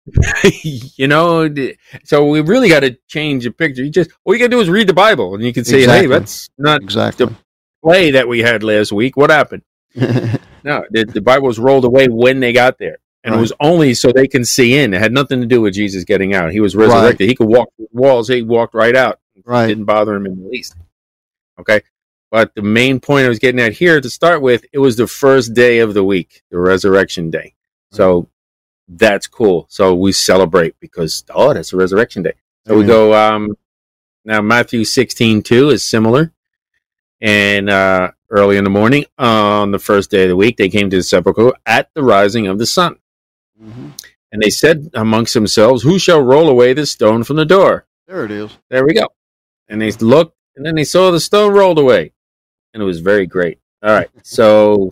A: So we really got to change the picture. All you got to do is read the Bible, and you can say, hey, that's not the play that we had last week. What happened? No, the Bible was rolled away when they got there. And it was only so they can see in. It had nothing to do with Jesus getting out. He was resurrected. Right. He could walk through walls. He walked right out.
B: Right.
A: It didn't bother him in the least. Okay. But the main point I was getting at here to start with, it was the first day of the week, the resurrection day. So that's cool. So we celebrate because, that's a resurrection day. So we go, now Matthew 16:2 is similar. And early in the morning, on the first day of the week, they came to the sepulchre at the rising of the sun. And they said amongst themselves, who shall roll away this stone from the door?
B: There it is.
A: There we go. And they looked, and then they saw the stone rolled away. And it was very great. All right. So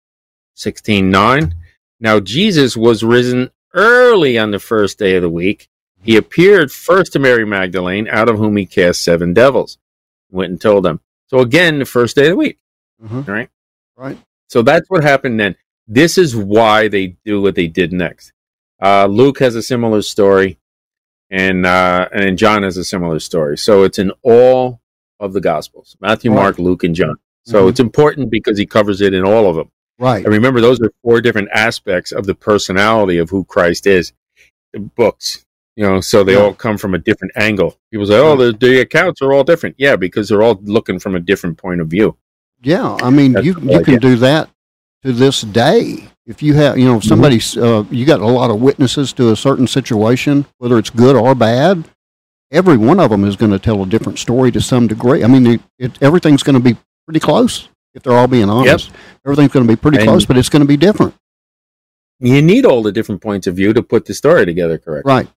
A: 16:9. Now Jesus was risen early on the first day of the week. He appeared first to Mary Magdalene, out of whom he cast 7 devils. Went and told them. So again, the first day of the week. Right?
B: Right.
A: So that's what happened then. This is why they do what they did next. Luke has a similar story, and John has a similar story. So it's in all of the Gospels: Matthew, Mark, Luke, and John. So it's important because he covers it in all of them.
B: Right.
A: And remember, those are 4 different aspects of the personality of who Christ is. The books, so they all come from a different angle. People say, the accounts are all different. Yeah, because they're all looking from a different point of view.
B: Yeah, I mean, you can do that to this day. If you have, somebody's, you got a lot of witnesses to a certain situation, whether it's good or bad, every one of them is going to tell a different story to some degree. I mean, everything's going to be pretty close, if they're all being honest. Yep. Everything's going to be pretty close, but it's going to be different.
A: You need all the different points of view to put the story together correctly.
B: Right.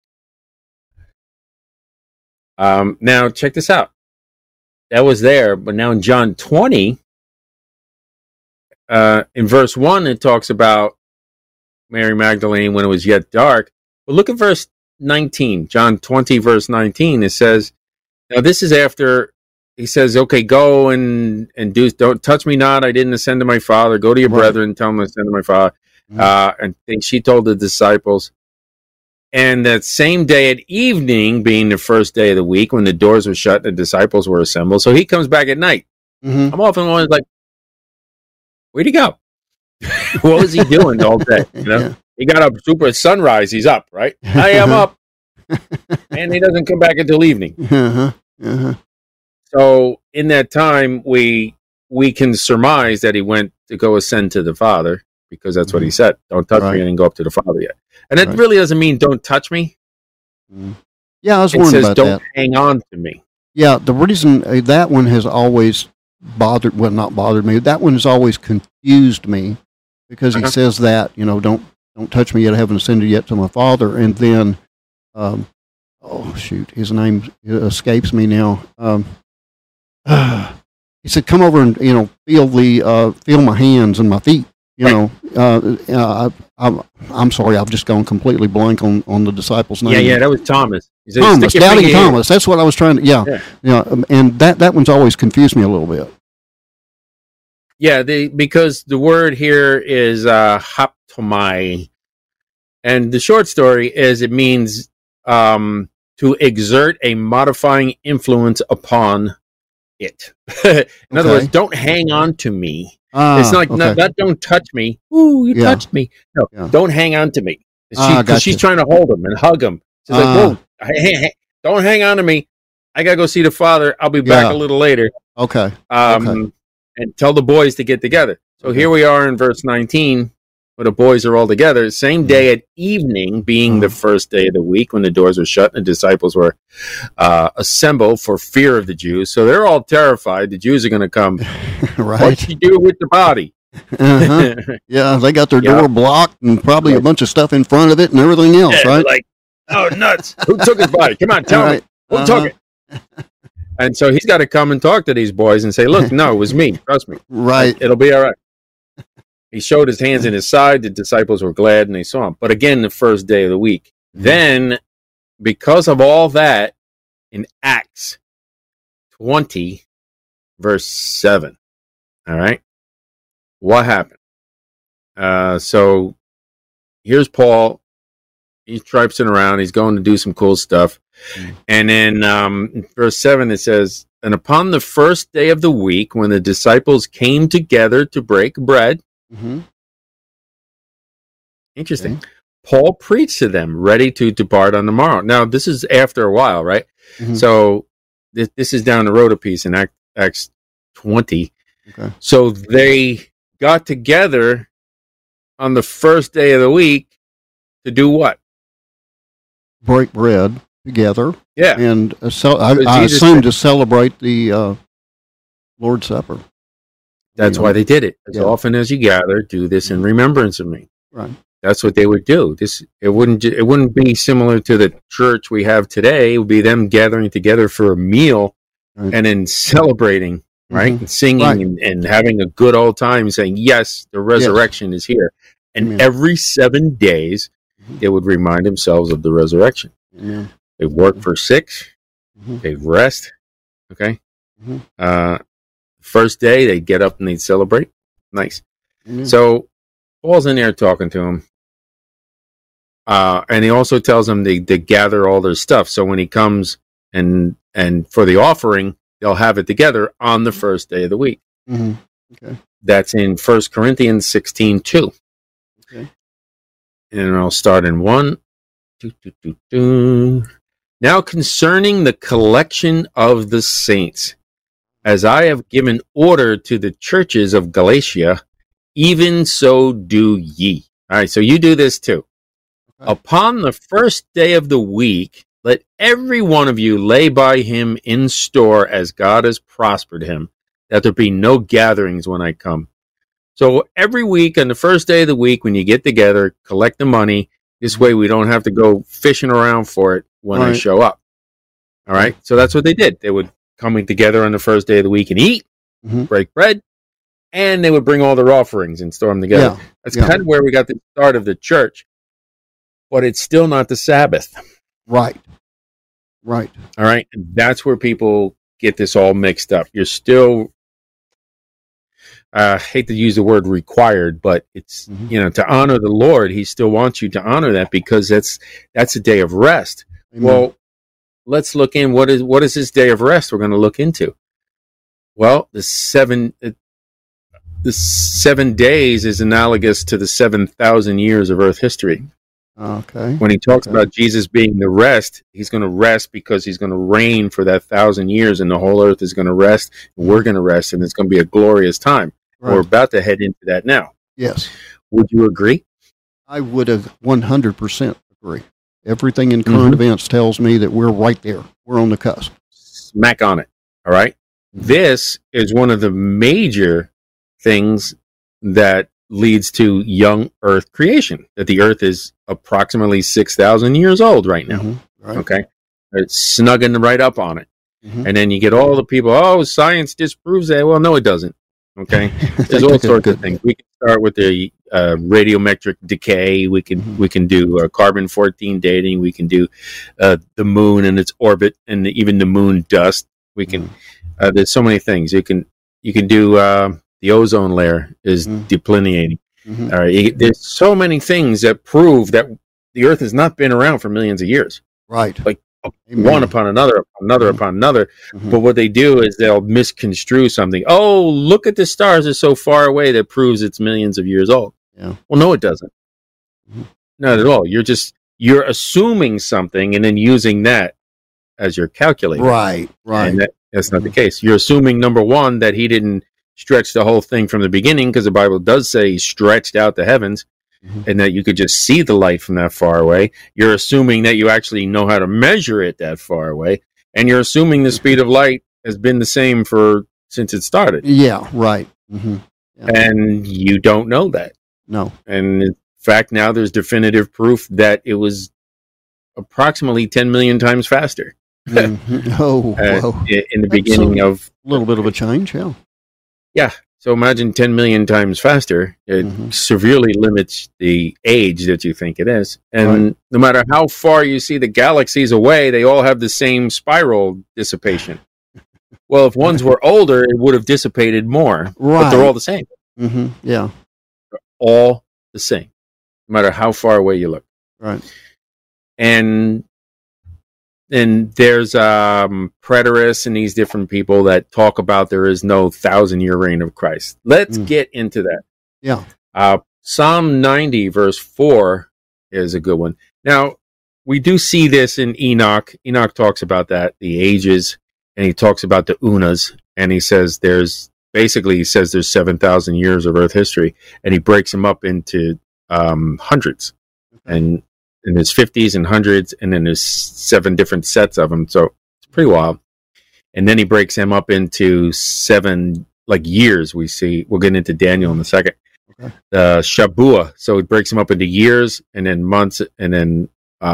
A: Now, check this out. That was there, but now in John 20, in verse 1, it talks about Mary Magdalene when it was yet dark. But look at verse 19, John 20, verse 19, it says, now this is after he says, okay, go and do, don't touch me not. I didn't ascend to my Father. Go to your brethren, tell them to ascend to my Father. And she told the disciples. And that same day at evening, being the first day of the week, when the doors were shut, the disciples were assembled. So he comes back at night. I'm often always like, where'd he go? What was he doing all day? You know, yeah. He got up super sunrise. He's up, right? I am up, and he doesn't come back until evening. So in that time, we can surmise that he went to go ascend to the Father, because that's what he said. Don't touch me, and then go up to the Father yet. And it really doesn't mean don't touch me.
B: Yeah, I was wondering about that. It
A: says don't hang on to me.
B: Yeah, the reason that one has always not bothered me. That one has always confused me, because he says that, you know, don't touch me yet, I haven't ascended yet to my Father. And then, his name escapes me now. He said, come over and, you know, feel my hands and my feet. You know, I'm sorry, I've just gone completely blank on the disciples' name.
A: Yeah, that was Thomas.
B: He said, Thomas, doubting Thomas. That's what I was trying to. Yeah. And that one's always confused me a little bit.
A: Yeah, because the word here is haptomai, and the short story is it means to exert a modifying influence upon it. In other words, don't hang on to me. It's not like, no, don't touch me. Ooh, you touched me. No, don't hang on to me. Because she's trying to hold him and hug him. She's like, whoa, hey, don't hang on to me. I got to go see the Father. I'll be back a little later.
B: Okay.
A: And tell the boys to get together. So here we are in verse 19, where the boys are all together. Same day at evening, being the first day of the week, when the doors were shut and the disciples were assembled for fear of the Jews. So they're all terrified. The Jews are going to come.
B: Right.
A: What you do with the body?
B: Yeah, they got their door blocked and probably a bunch of stuff in front of it and everything else, right?
A: Like, oh, nuts. Who took his body? Come on, tell me. Who took it? And so he's got to come and talk to these boys and say, look, no, it was me. Trust me.
B: Right.
A: It'll be all right. He showed his hands in his side. The disciples were glad and they saw him. But again, the first day of the week. Then, because of all that, in Acts 20, verse 7, all right, what happened? So here's Paul. He's traipsing around. He's going to do some cool stuff. And then verse 7, it says, and upon the first day of the week, when the disciples came together to break bread, interesting, Paul preached to them, ready to depart on the morrow. Now, this is after a while, right? So this is down the road a piece in Acts 20. So they got together on the first day of the week to do what?
B: Break bread together.
A: Yeah.
B: And I assume to celebrate the Lord's Supper.
A: That's why they did it. As often as you gather, do this in remembrance of me.
B: Right.
A: That's what they would do. It wouldn't be similar to the church we have today. It would be them gathering together for a meal and then celebrating, right? And singing and having a good old time, saying, yes, the resurrection is here. And every 7 days, they would remind themselves of the resurrection. They work for 6. They rest. Okay. First day, they'd get up and they'd celebrate. Nice. So Paul's in there talking to him. And he also tells them they gather all their stuff. So when he comes and for the offering, they'll have it together on the first day of the week. Okay. That's in 1 Corinthians 16:2. Okay. And I'll start in 1. Now concerning the collection of the saints, as I have given order to the churches of Galatia, even so do ye. All right, so you do this too. Okay. Upon the first day of the week, let every one of you lay by him in store as God has prospered him, that there be no gatherings when I come. So every week, on the first day of the week, when you get together, collect the money. This way we don't have to go fishing around for it when I show up. All right, so that's what they did. They would coming together on the first day of the week and eat, break bread, and they would bring all their offerings and store them together. That's kind of where we got the start of the church, but it's still not the Sabbath.
B: Right. Right.
A: All right. And that's where people get this all mixed up. You're still, I hate to use the word required, but it's, to honor the Lord. He still wants you to honor that because that's a day of rest. Amen. Well, let's look in what is this day of rest we're going to look into. Well, the 7 days is analogous to the 7,000 years of Earth history.
B: Okay.
A: When he talks about Jesus being the rest, he's going to rest because he's going to reign for that 1,000 years, and the whole earth is going to rest, and we're going to rest, and it's going to be a glorious time. Right. We're about to head into that now.
B: Yes.
A: Would you agree?
B: I would have 100% agree. Everything in current events tells me that we're right there. We're on the cusp.
A: Smack on it. All right. This is one of the major things that leads to young earth creation, that the earth is approximately 6,000 years old right now. Right. Okay. It's snugging right up on it. And then you get all the people, science disproves that. Well, no, it doesn't. Okay. There's all sorts of things. We can start with the radiometric decay. We can do carbon-14 dating. We can do the moon and its orbit, and even the moon dust. We can. There's so many things you can do. The ozone layer is depleting. All right. There's so many things that prove that the Earth has not been around for millions of years.
B: Right.
A: Like one upon another, upon another. But what they do is they'll misconstrue something. Oh, look at the stars are so far away that proves it's millions of years old.
B: Yeah.
A: Well, no, it doesn't. Not at all. You're assuming something and then using that as your calculator.
B: Right.
A: And that's not the case. You're assuming, number one, that he didn't stretch the whole thing from the beginning, because the Bible does say he stretched out the heavens and that you could just see the light from that far away. You're assuming that you actually know how to measure it that far away, and you're assuming the speed of light has been the same since it started.
B: Yeah, right. Yeah.
A: And you don't know that.
B: No.
A: And in fact, now there's definitive proof that it was approximately 10 million times faster.
B: Whoa.
A: In the beginning of
B: a little bit of a change, yeah.
A: Yeah. So imagine 10 million times faster. It severely limits the age that you think it is. And no matter how far you see the galaxies away, they all have the same spiral dissipation. Well, if ones were older, it would have dissipated more. But they're all the same.
B: Yeah.
A: They're all the same, no matter how far away you look.
B: Right.
A: And there's preterists and these different people that talk about there is no 1,000-year reign of Christ. Let's get into that.
B: Yeah.
A: Psalm 90, verse 4 is a good one. Now, we do see this in Enoch. Enoch talks about that, the ages, and he talks about the unas, and he says there's 7,000 years of Earth history, and he breaks them up into hundreds. And there's 50s and hundreds, and then there's 7 different sets of them. So it's pretty wild. And then he breaks them up into 7 years. We'll get into Daniel in a second.
B: Okay.
A: Shabua. So he breaks them up into years, and then months, and then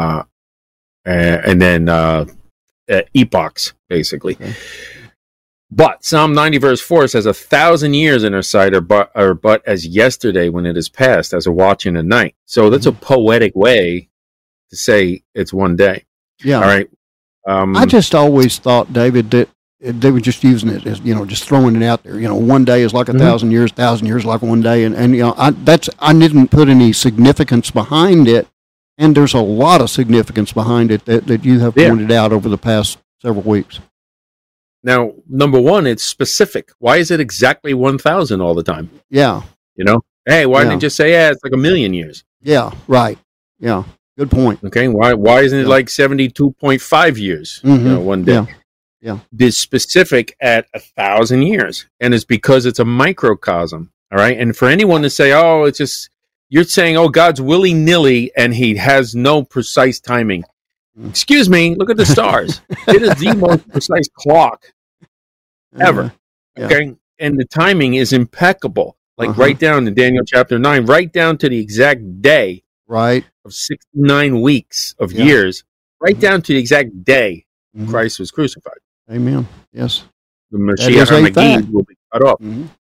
A: epochs, basically. Okay. But Psalm 90 verse 4 says 1,000 years in our sight are but as yesterday when it is past, as a watch in a night. So that's a poetic way to say it's one day.
B: Yeah.
A: All right.
B: I just always thought, David, that they were just using it as, just throwing it out there. One day is like 1,000 years, 1,000 years like one day. And I didn't put any significance behind it. And there's a lot of significance behind it that you have pointed out over the past several weeks.
A: Now, number one, it's specific. Why is it exactly 1,000 all the time?
B: Yeah.
A: Hey, why didn't it just say, it's like 1,000,000 years?
B: Yeah, right. Yeah, good point.
A: Okay, why isn't it like 72.5 years, one day?
B: Yeah.
A: It's specific at 1,000 years, and it's because it's a microcosm, all right? And for anyone to say, it's just, you're saying, God's willy-nilly, and he has no precise timing. Excuse me, look at the stars. It is the most precise clock ever. Okay? And the timing is impeccable. Right down in Daniel chapter 9, right down to the exact day of 69 weeks of years, right down to the exact day Christ was crucified.
B: Amen. Yes.
A: The Mashiach HaMagid will be cut off.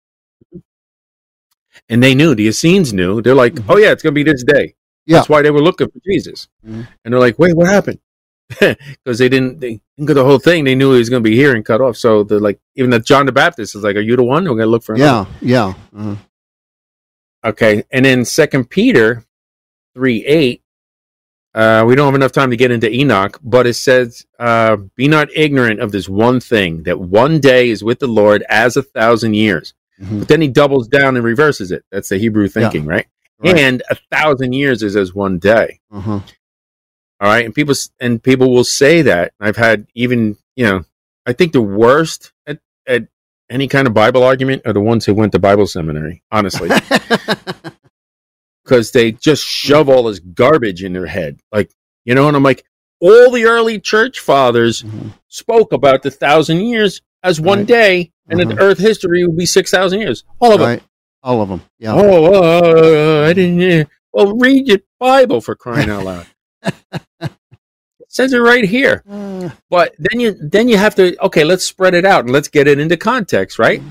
A: And they knew, the Essenes knew. They're like, it's going to be this day. Yeah. That's why they were looking for Jesus. And they're like, wait, what happened? because they didn't get the whole thing. They knew he was going to be here and cut off. So they're like, even that John the Baptist is like, "Are you the one? We're going to look for another."
B: Yeah. Uh-huh.
A: Okay, and then 2 Peter 3:8. We don't have enough time to get into Enoch, but it says, "Be not ignorant of this one thing, that one day is with the Lord as 1,000 years." Mm-hmm. But then he doubles down and reverses it. That's the Hebrew thinking, right? And 1,000 years is as one day.
B: Uh-huh.
A: All right, and people will say that. I've had even, I think the worst at any kind of Bible argument are the ones who went to Bible seminary, honestly. Because they just shove all this garbage in their head. Like, and I'm like, all the early church fathers spoke about the 1,000 years as one day, and that Earth history would be 6,000 years. All of them.
B: All of them, yeah.
A: I didn't. Well, read your Bible, for crying out loud. It says it right here. But then you have to, okay, let's spread it out and let's get it into context, right?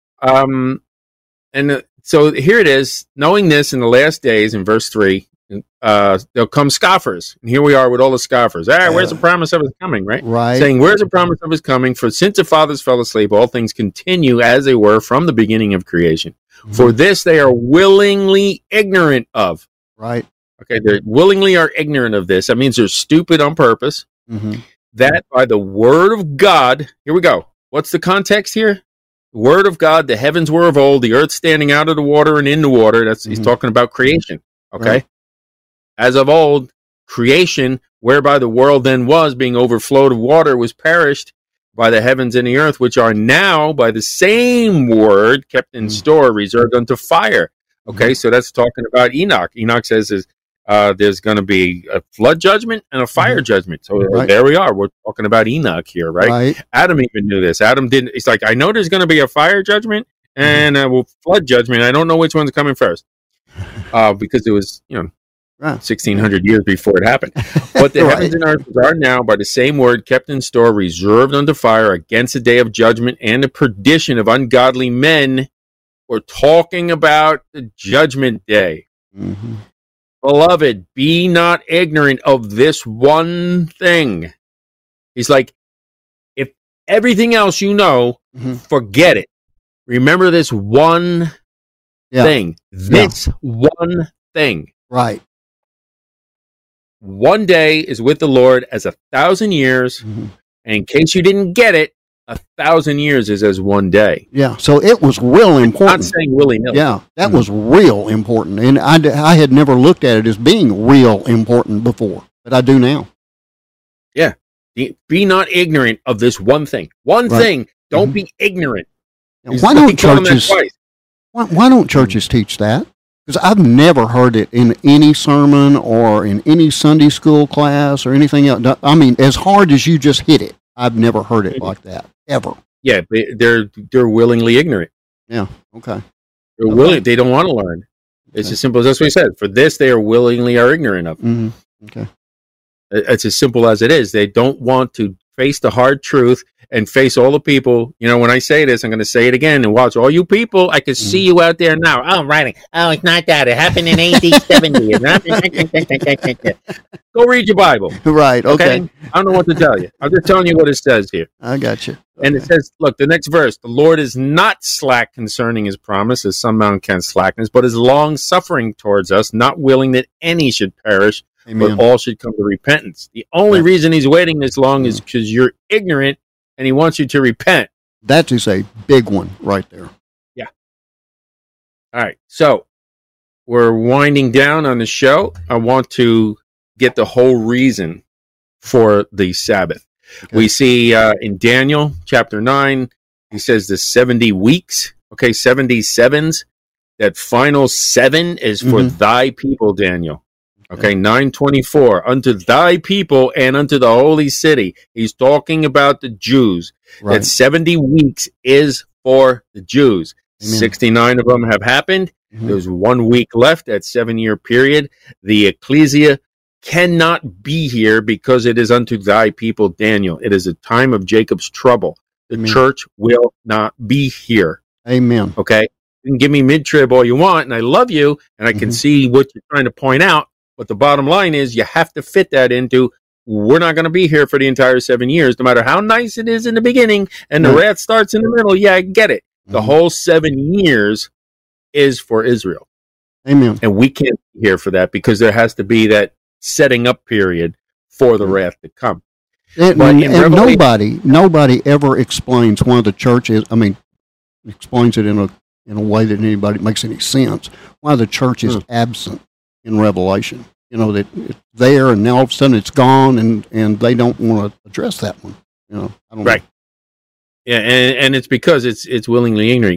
A: So here it is. Knowing this in the last days, in verse 3, there'll come scoffers. And here we are with all the scoffers. Where's the promise of his coming, right?
B: Right.
A: Saying, where's the promise of his coming? For since the fathers fell asleep, all things continue as they were from the beginning of creation. Mm-hmm. For this they are willingly ignorant of.
B: Right.
A: Okay, they willingly are ignorant of this. That means they're stupid on purpose. Mm-hmm. That by the word of God, here we go. What's the context here? The word of God, the heavens were of old, the earth standing out of the water and in the water. He's talking about creation. Okay. Right. As of old, creation, whereby the world then was, being overflowed of water, was perished by the heavens and the earth, which are now by the same word kept in store, reserved unto fire. Okay, so that's talking about Enoch. Enoch says there's going to be a flood judgment and a fire judgment. So there we are. We're talking about Enoch here, right? Adam even knew this. Adam didn't. It's like, I know there's going to be a fire judgment and a flood judgment. I don't know which one's coming first, because it was 1,600 years before it happened. But the heavens and earth are now by the same word kept in store, reserved unto fire against the day of judgment and the perdition of ungodly men. We're talking about the judgment day. Mm-hmm. Beloved, be not ignorant of this one thing. He's like, if everything else forget it. Remember this one thing. This one thing.
B: Right.
A: One day is with the Lord as 1,000 years. Mm-hmm. And in case you didn't get it, 1,000 years is as one day.
B: Yeah, so it was real important.
A: I'm not saying willy-nilly.
B: Yeah, that was real important. And I had never looked at it as being real important before, but I do now.
A: Yeah. Be not ignorant of this one thing. One thing. Don't be ignorant.
B: Now, why don't churches teach that? Because I've never heard it in any sermon or in any Sunday school class or anything else. I mean, as hard as you just hit it, I've never heard it like that, ever.
A: Yeah, they're willingly ignorant.
B: Yeah, okay.
A: They're willing. They don't want to learn. It's as simple as that's what he said. For this, they are willingly are ignorant of.
B: Mm-hmm. Okay.
A: It's as simple as it is. They don't want to face the hard truth and face all the people. When I say this, I'm going to say it again and watch all you people. I can see you out there now. Oh, writing. Oh, it's not that. It happened in AD 70. Go read your Bible.
B: Right. Okay.
A: I don't know what to tell you. I'm just telling you what it says here.
B: I got you. Okay.
A: And it says, look, the next verse, the Lord is not slack concerning his promise, as some men count slackness, but is long suffering towards us, not willing that any should perish, Amen. But all should come to repentance. The only reason he's waiting this long is because you're ignorant and he wants you to repent.
B: That is a big one right there.
A: Yeah. All right. So we're winding down on the show. I want to get the whole reason for the Sabbath. Okay. We see in Daniel chapter 9, he says the 70 weeks, 70 sevens. That final 7 is for thy people, Daniel. Okay, 9:24, unto thy people and unto the holy city. He's talking about the Jews. Right. That 70 weeks is for the Jews. Amen. 69 of them have happened. Mm-hmm. There's 1 week left, that 7-year period. The ecclesia cannot be here because it is unto thy people, Daniel. It is a time of Jacob's trouble. The Amen. Church will not be here.
B: Amen.
A: Okay? You can give me mid-trib all you want, and I love you, and I can see what you're trying to point out. But the bottom line is you have to fit that into we're not going to be here for the entire 7 years, no matter how nice it is in the beginning and the wrath starts in the middle. Yeah, I get it. The whole 7 years is for Israel.
B: Amen.
A: And we can't be here for that because there has to be that setting up period for the wrath to come.
B: And nobody ever explains why the church is, explains it in a way that anybody makes any sense, why the church is absent in Revelation. That it's there and now all of a sudden it's gone and they don't want to address that one. I don't know.
A: Yeah, and it's because it's willingly ignorant.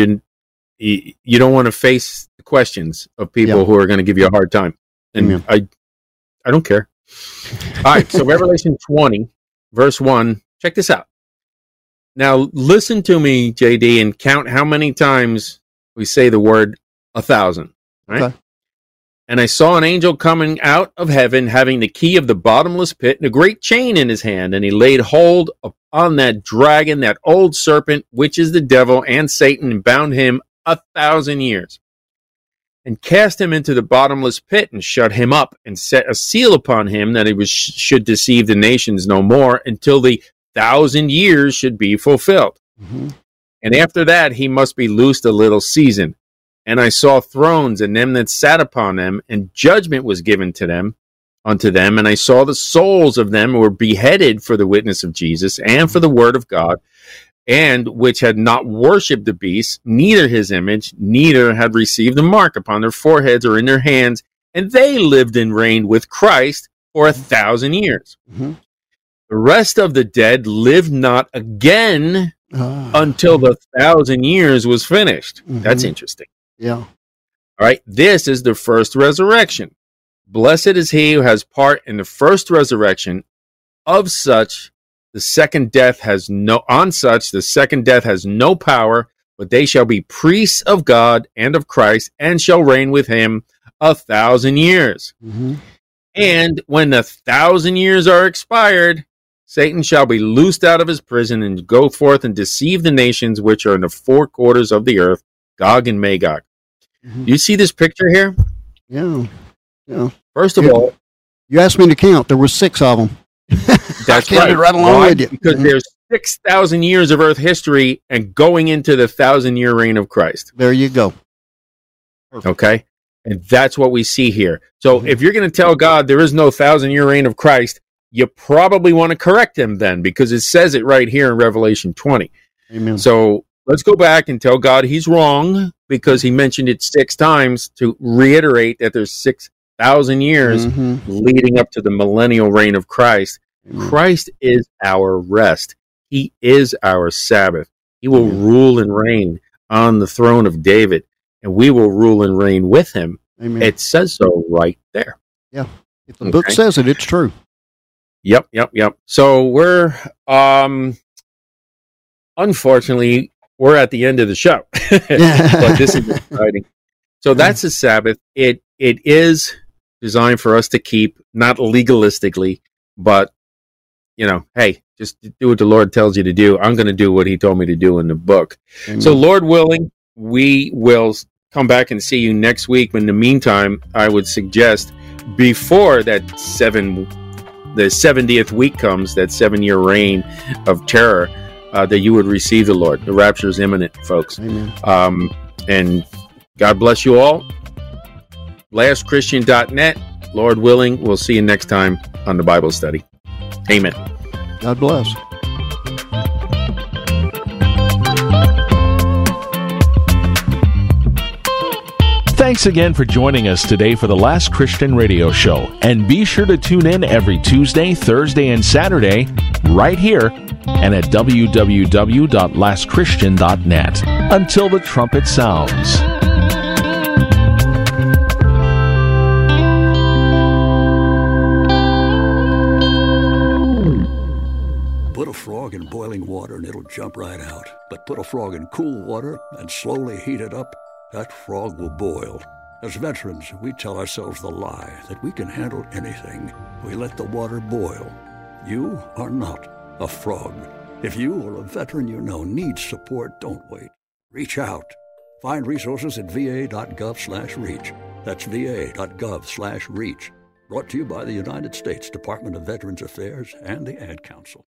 A: You don't want to face the questions of people who are going to give you a hard time. And I don't care. All right, so Revelation 20, verse 1. Check this out. Now, listen to me, JD, and count how many times we say the word 1,000. Right? Okay. And I saw an angel coming out of heaven, having the key of the bottomless pit and a great chain in his hand. And he laid hold upon that dragon, that old serpent, which is the devil and Satan, and bound him 1,000 years. And cast him into the bottomless pit and shut him up and set a seal upon him that he should deceive the nations no more until the 1,000 years should be fulfilled. Mm-hmm. And after that he must be loosed a little season. And I saw thrones and them that sat upon them, and judgment was given to them, unto them. And I saw the souls of them who were beheaded for the witness of Jesus and for the word of God, and which had not worshipped the beast, neither his image, neither had received the mark upon their foreheads or in their hands. And they lived and reigned with Christ for 1,000 years. Mm-hmm. The rest of the dead lived not again until the 1,000 years was finished. Mm-hmm. That's interesting.
B: Yeah.
A: All right. This is the first resurrection. Blessed is he who has part in the first resurrection. Of such, the second death has no power, but they shall be priests of God and of Christ, and shall reign with him 1,000 years. Mm-hmm. And when the 1,000 years are expired, Satan shall be loosed out of his prison and go forth and deceive the nations which are in the four quarters of the earth, Gog and Magog. Mm-hmm. Do you see this picture here?
B: Yeah.
A: First of all,
B: you asked me to count. There were 6 of them.
A: That's
B: right along with you.
A: Because there's 6,000 years of earth history and going into the 1,000-year reign of Christ.
B: There you go.
A: Perfect. Okay? And that's what we see here. So if you're going to tell God there is no 1,000-year reign of Christ, you probably want to correct him then, because it says it right here in Revelation 20.
B: Amen.
A: So let's go back and tell God he's wrong, because he mentioned it 6 times to reiterate that there's 6,000 years leading up to the millennial reign of Christ. Christ is our rest. He is our Sabbath. He will rule and reign on the throne of David, and we will rule and reign with him.
B: Amen.
A: It says so right there.
B: Yeah. If the book says it, it's true.
A: Yep. So we're, unfortunately, we're at the end of the show, but this is exciting. So that's the Sabbath. It is designed for us to keep, not legalistically, but, hey, just do what the Lord tells you to do. I'm going to do what he told me to do in the book. Amen. So Lord willing, we will come back and see you next week. In the meantime, I would suggest before that the 70th week comes, that 7-year reign of terror, that you would receive the Lord. The rapture is imminent, folks.
B: Amen.
A: And God bless you all. LastChristian.net. Lord willing, we'll see you next time on the Bible study. Amen.
B: God bless.
G: Thanks again for joining us today for the Last Christian Radio Show. And be sure to tune in every Tuesday, Thursday, and Saturday right here and at www.lastchristian.net. Until the trumpet sounds.
H: Put a frog in boiling water and it'll jump right out. But put a frog in cool water and slowly heat it up, that frog will boil. As veterans, we tell ourselves the lie that we can handle anything. We let the water boil. You are not a frog. If you or a veteran you know needs support, don't wait. Reach out. Find resources at va.gov/reach. That's va.gov/reach. Brought to you by the United States Department of Veterans Affairs and the Ad Council.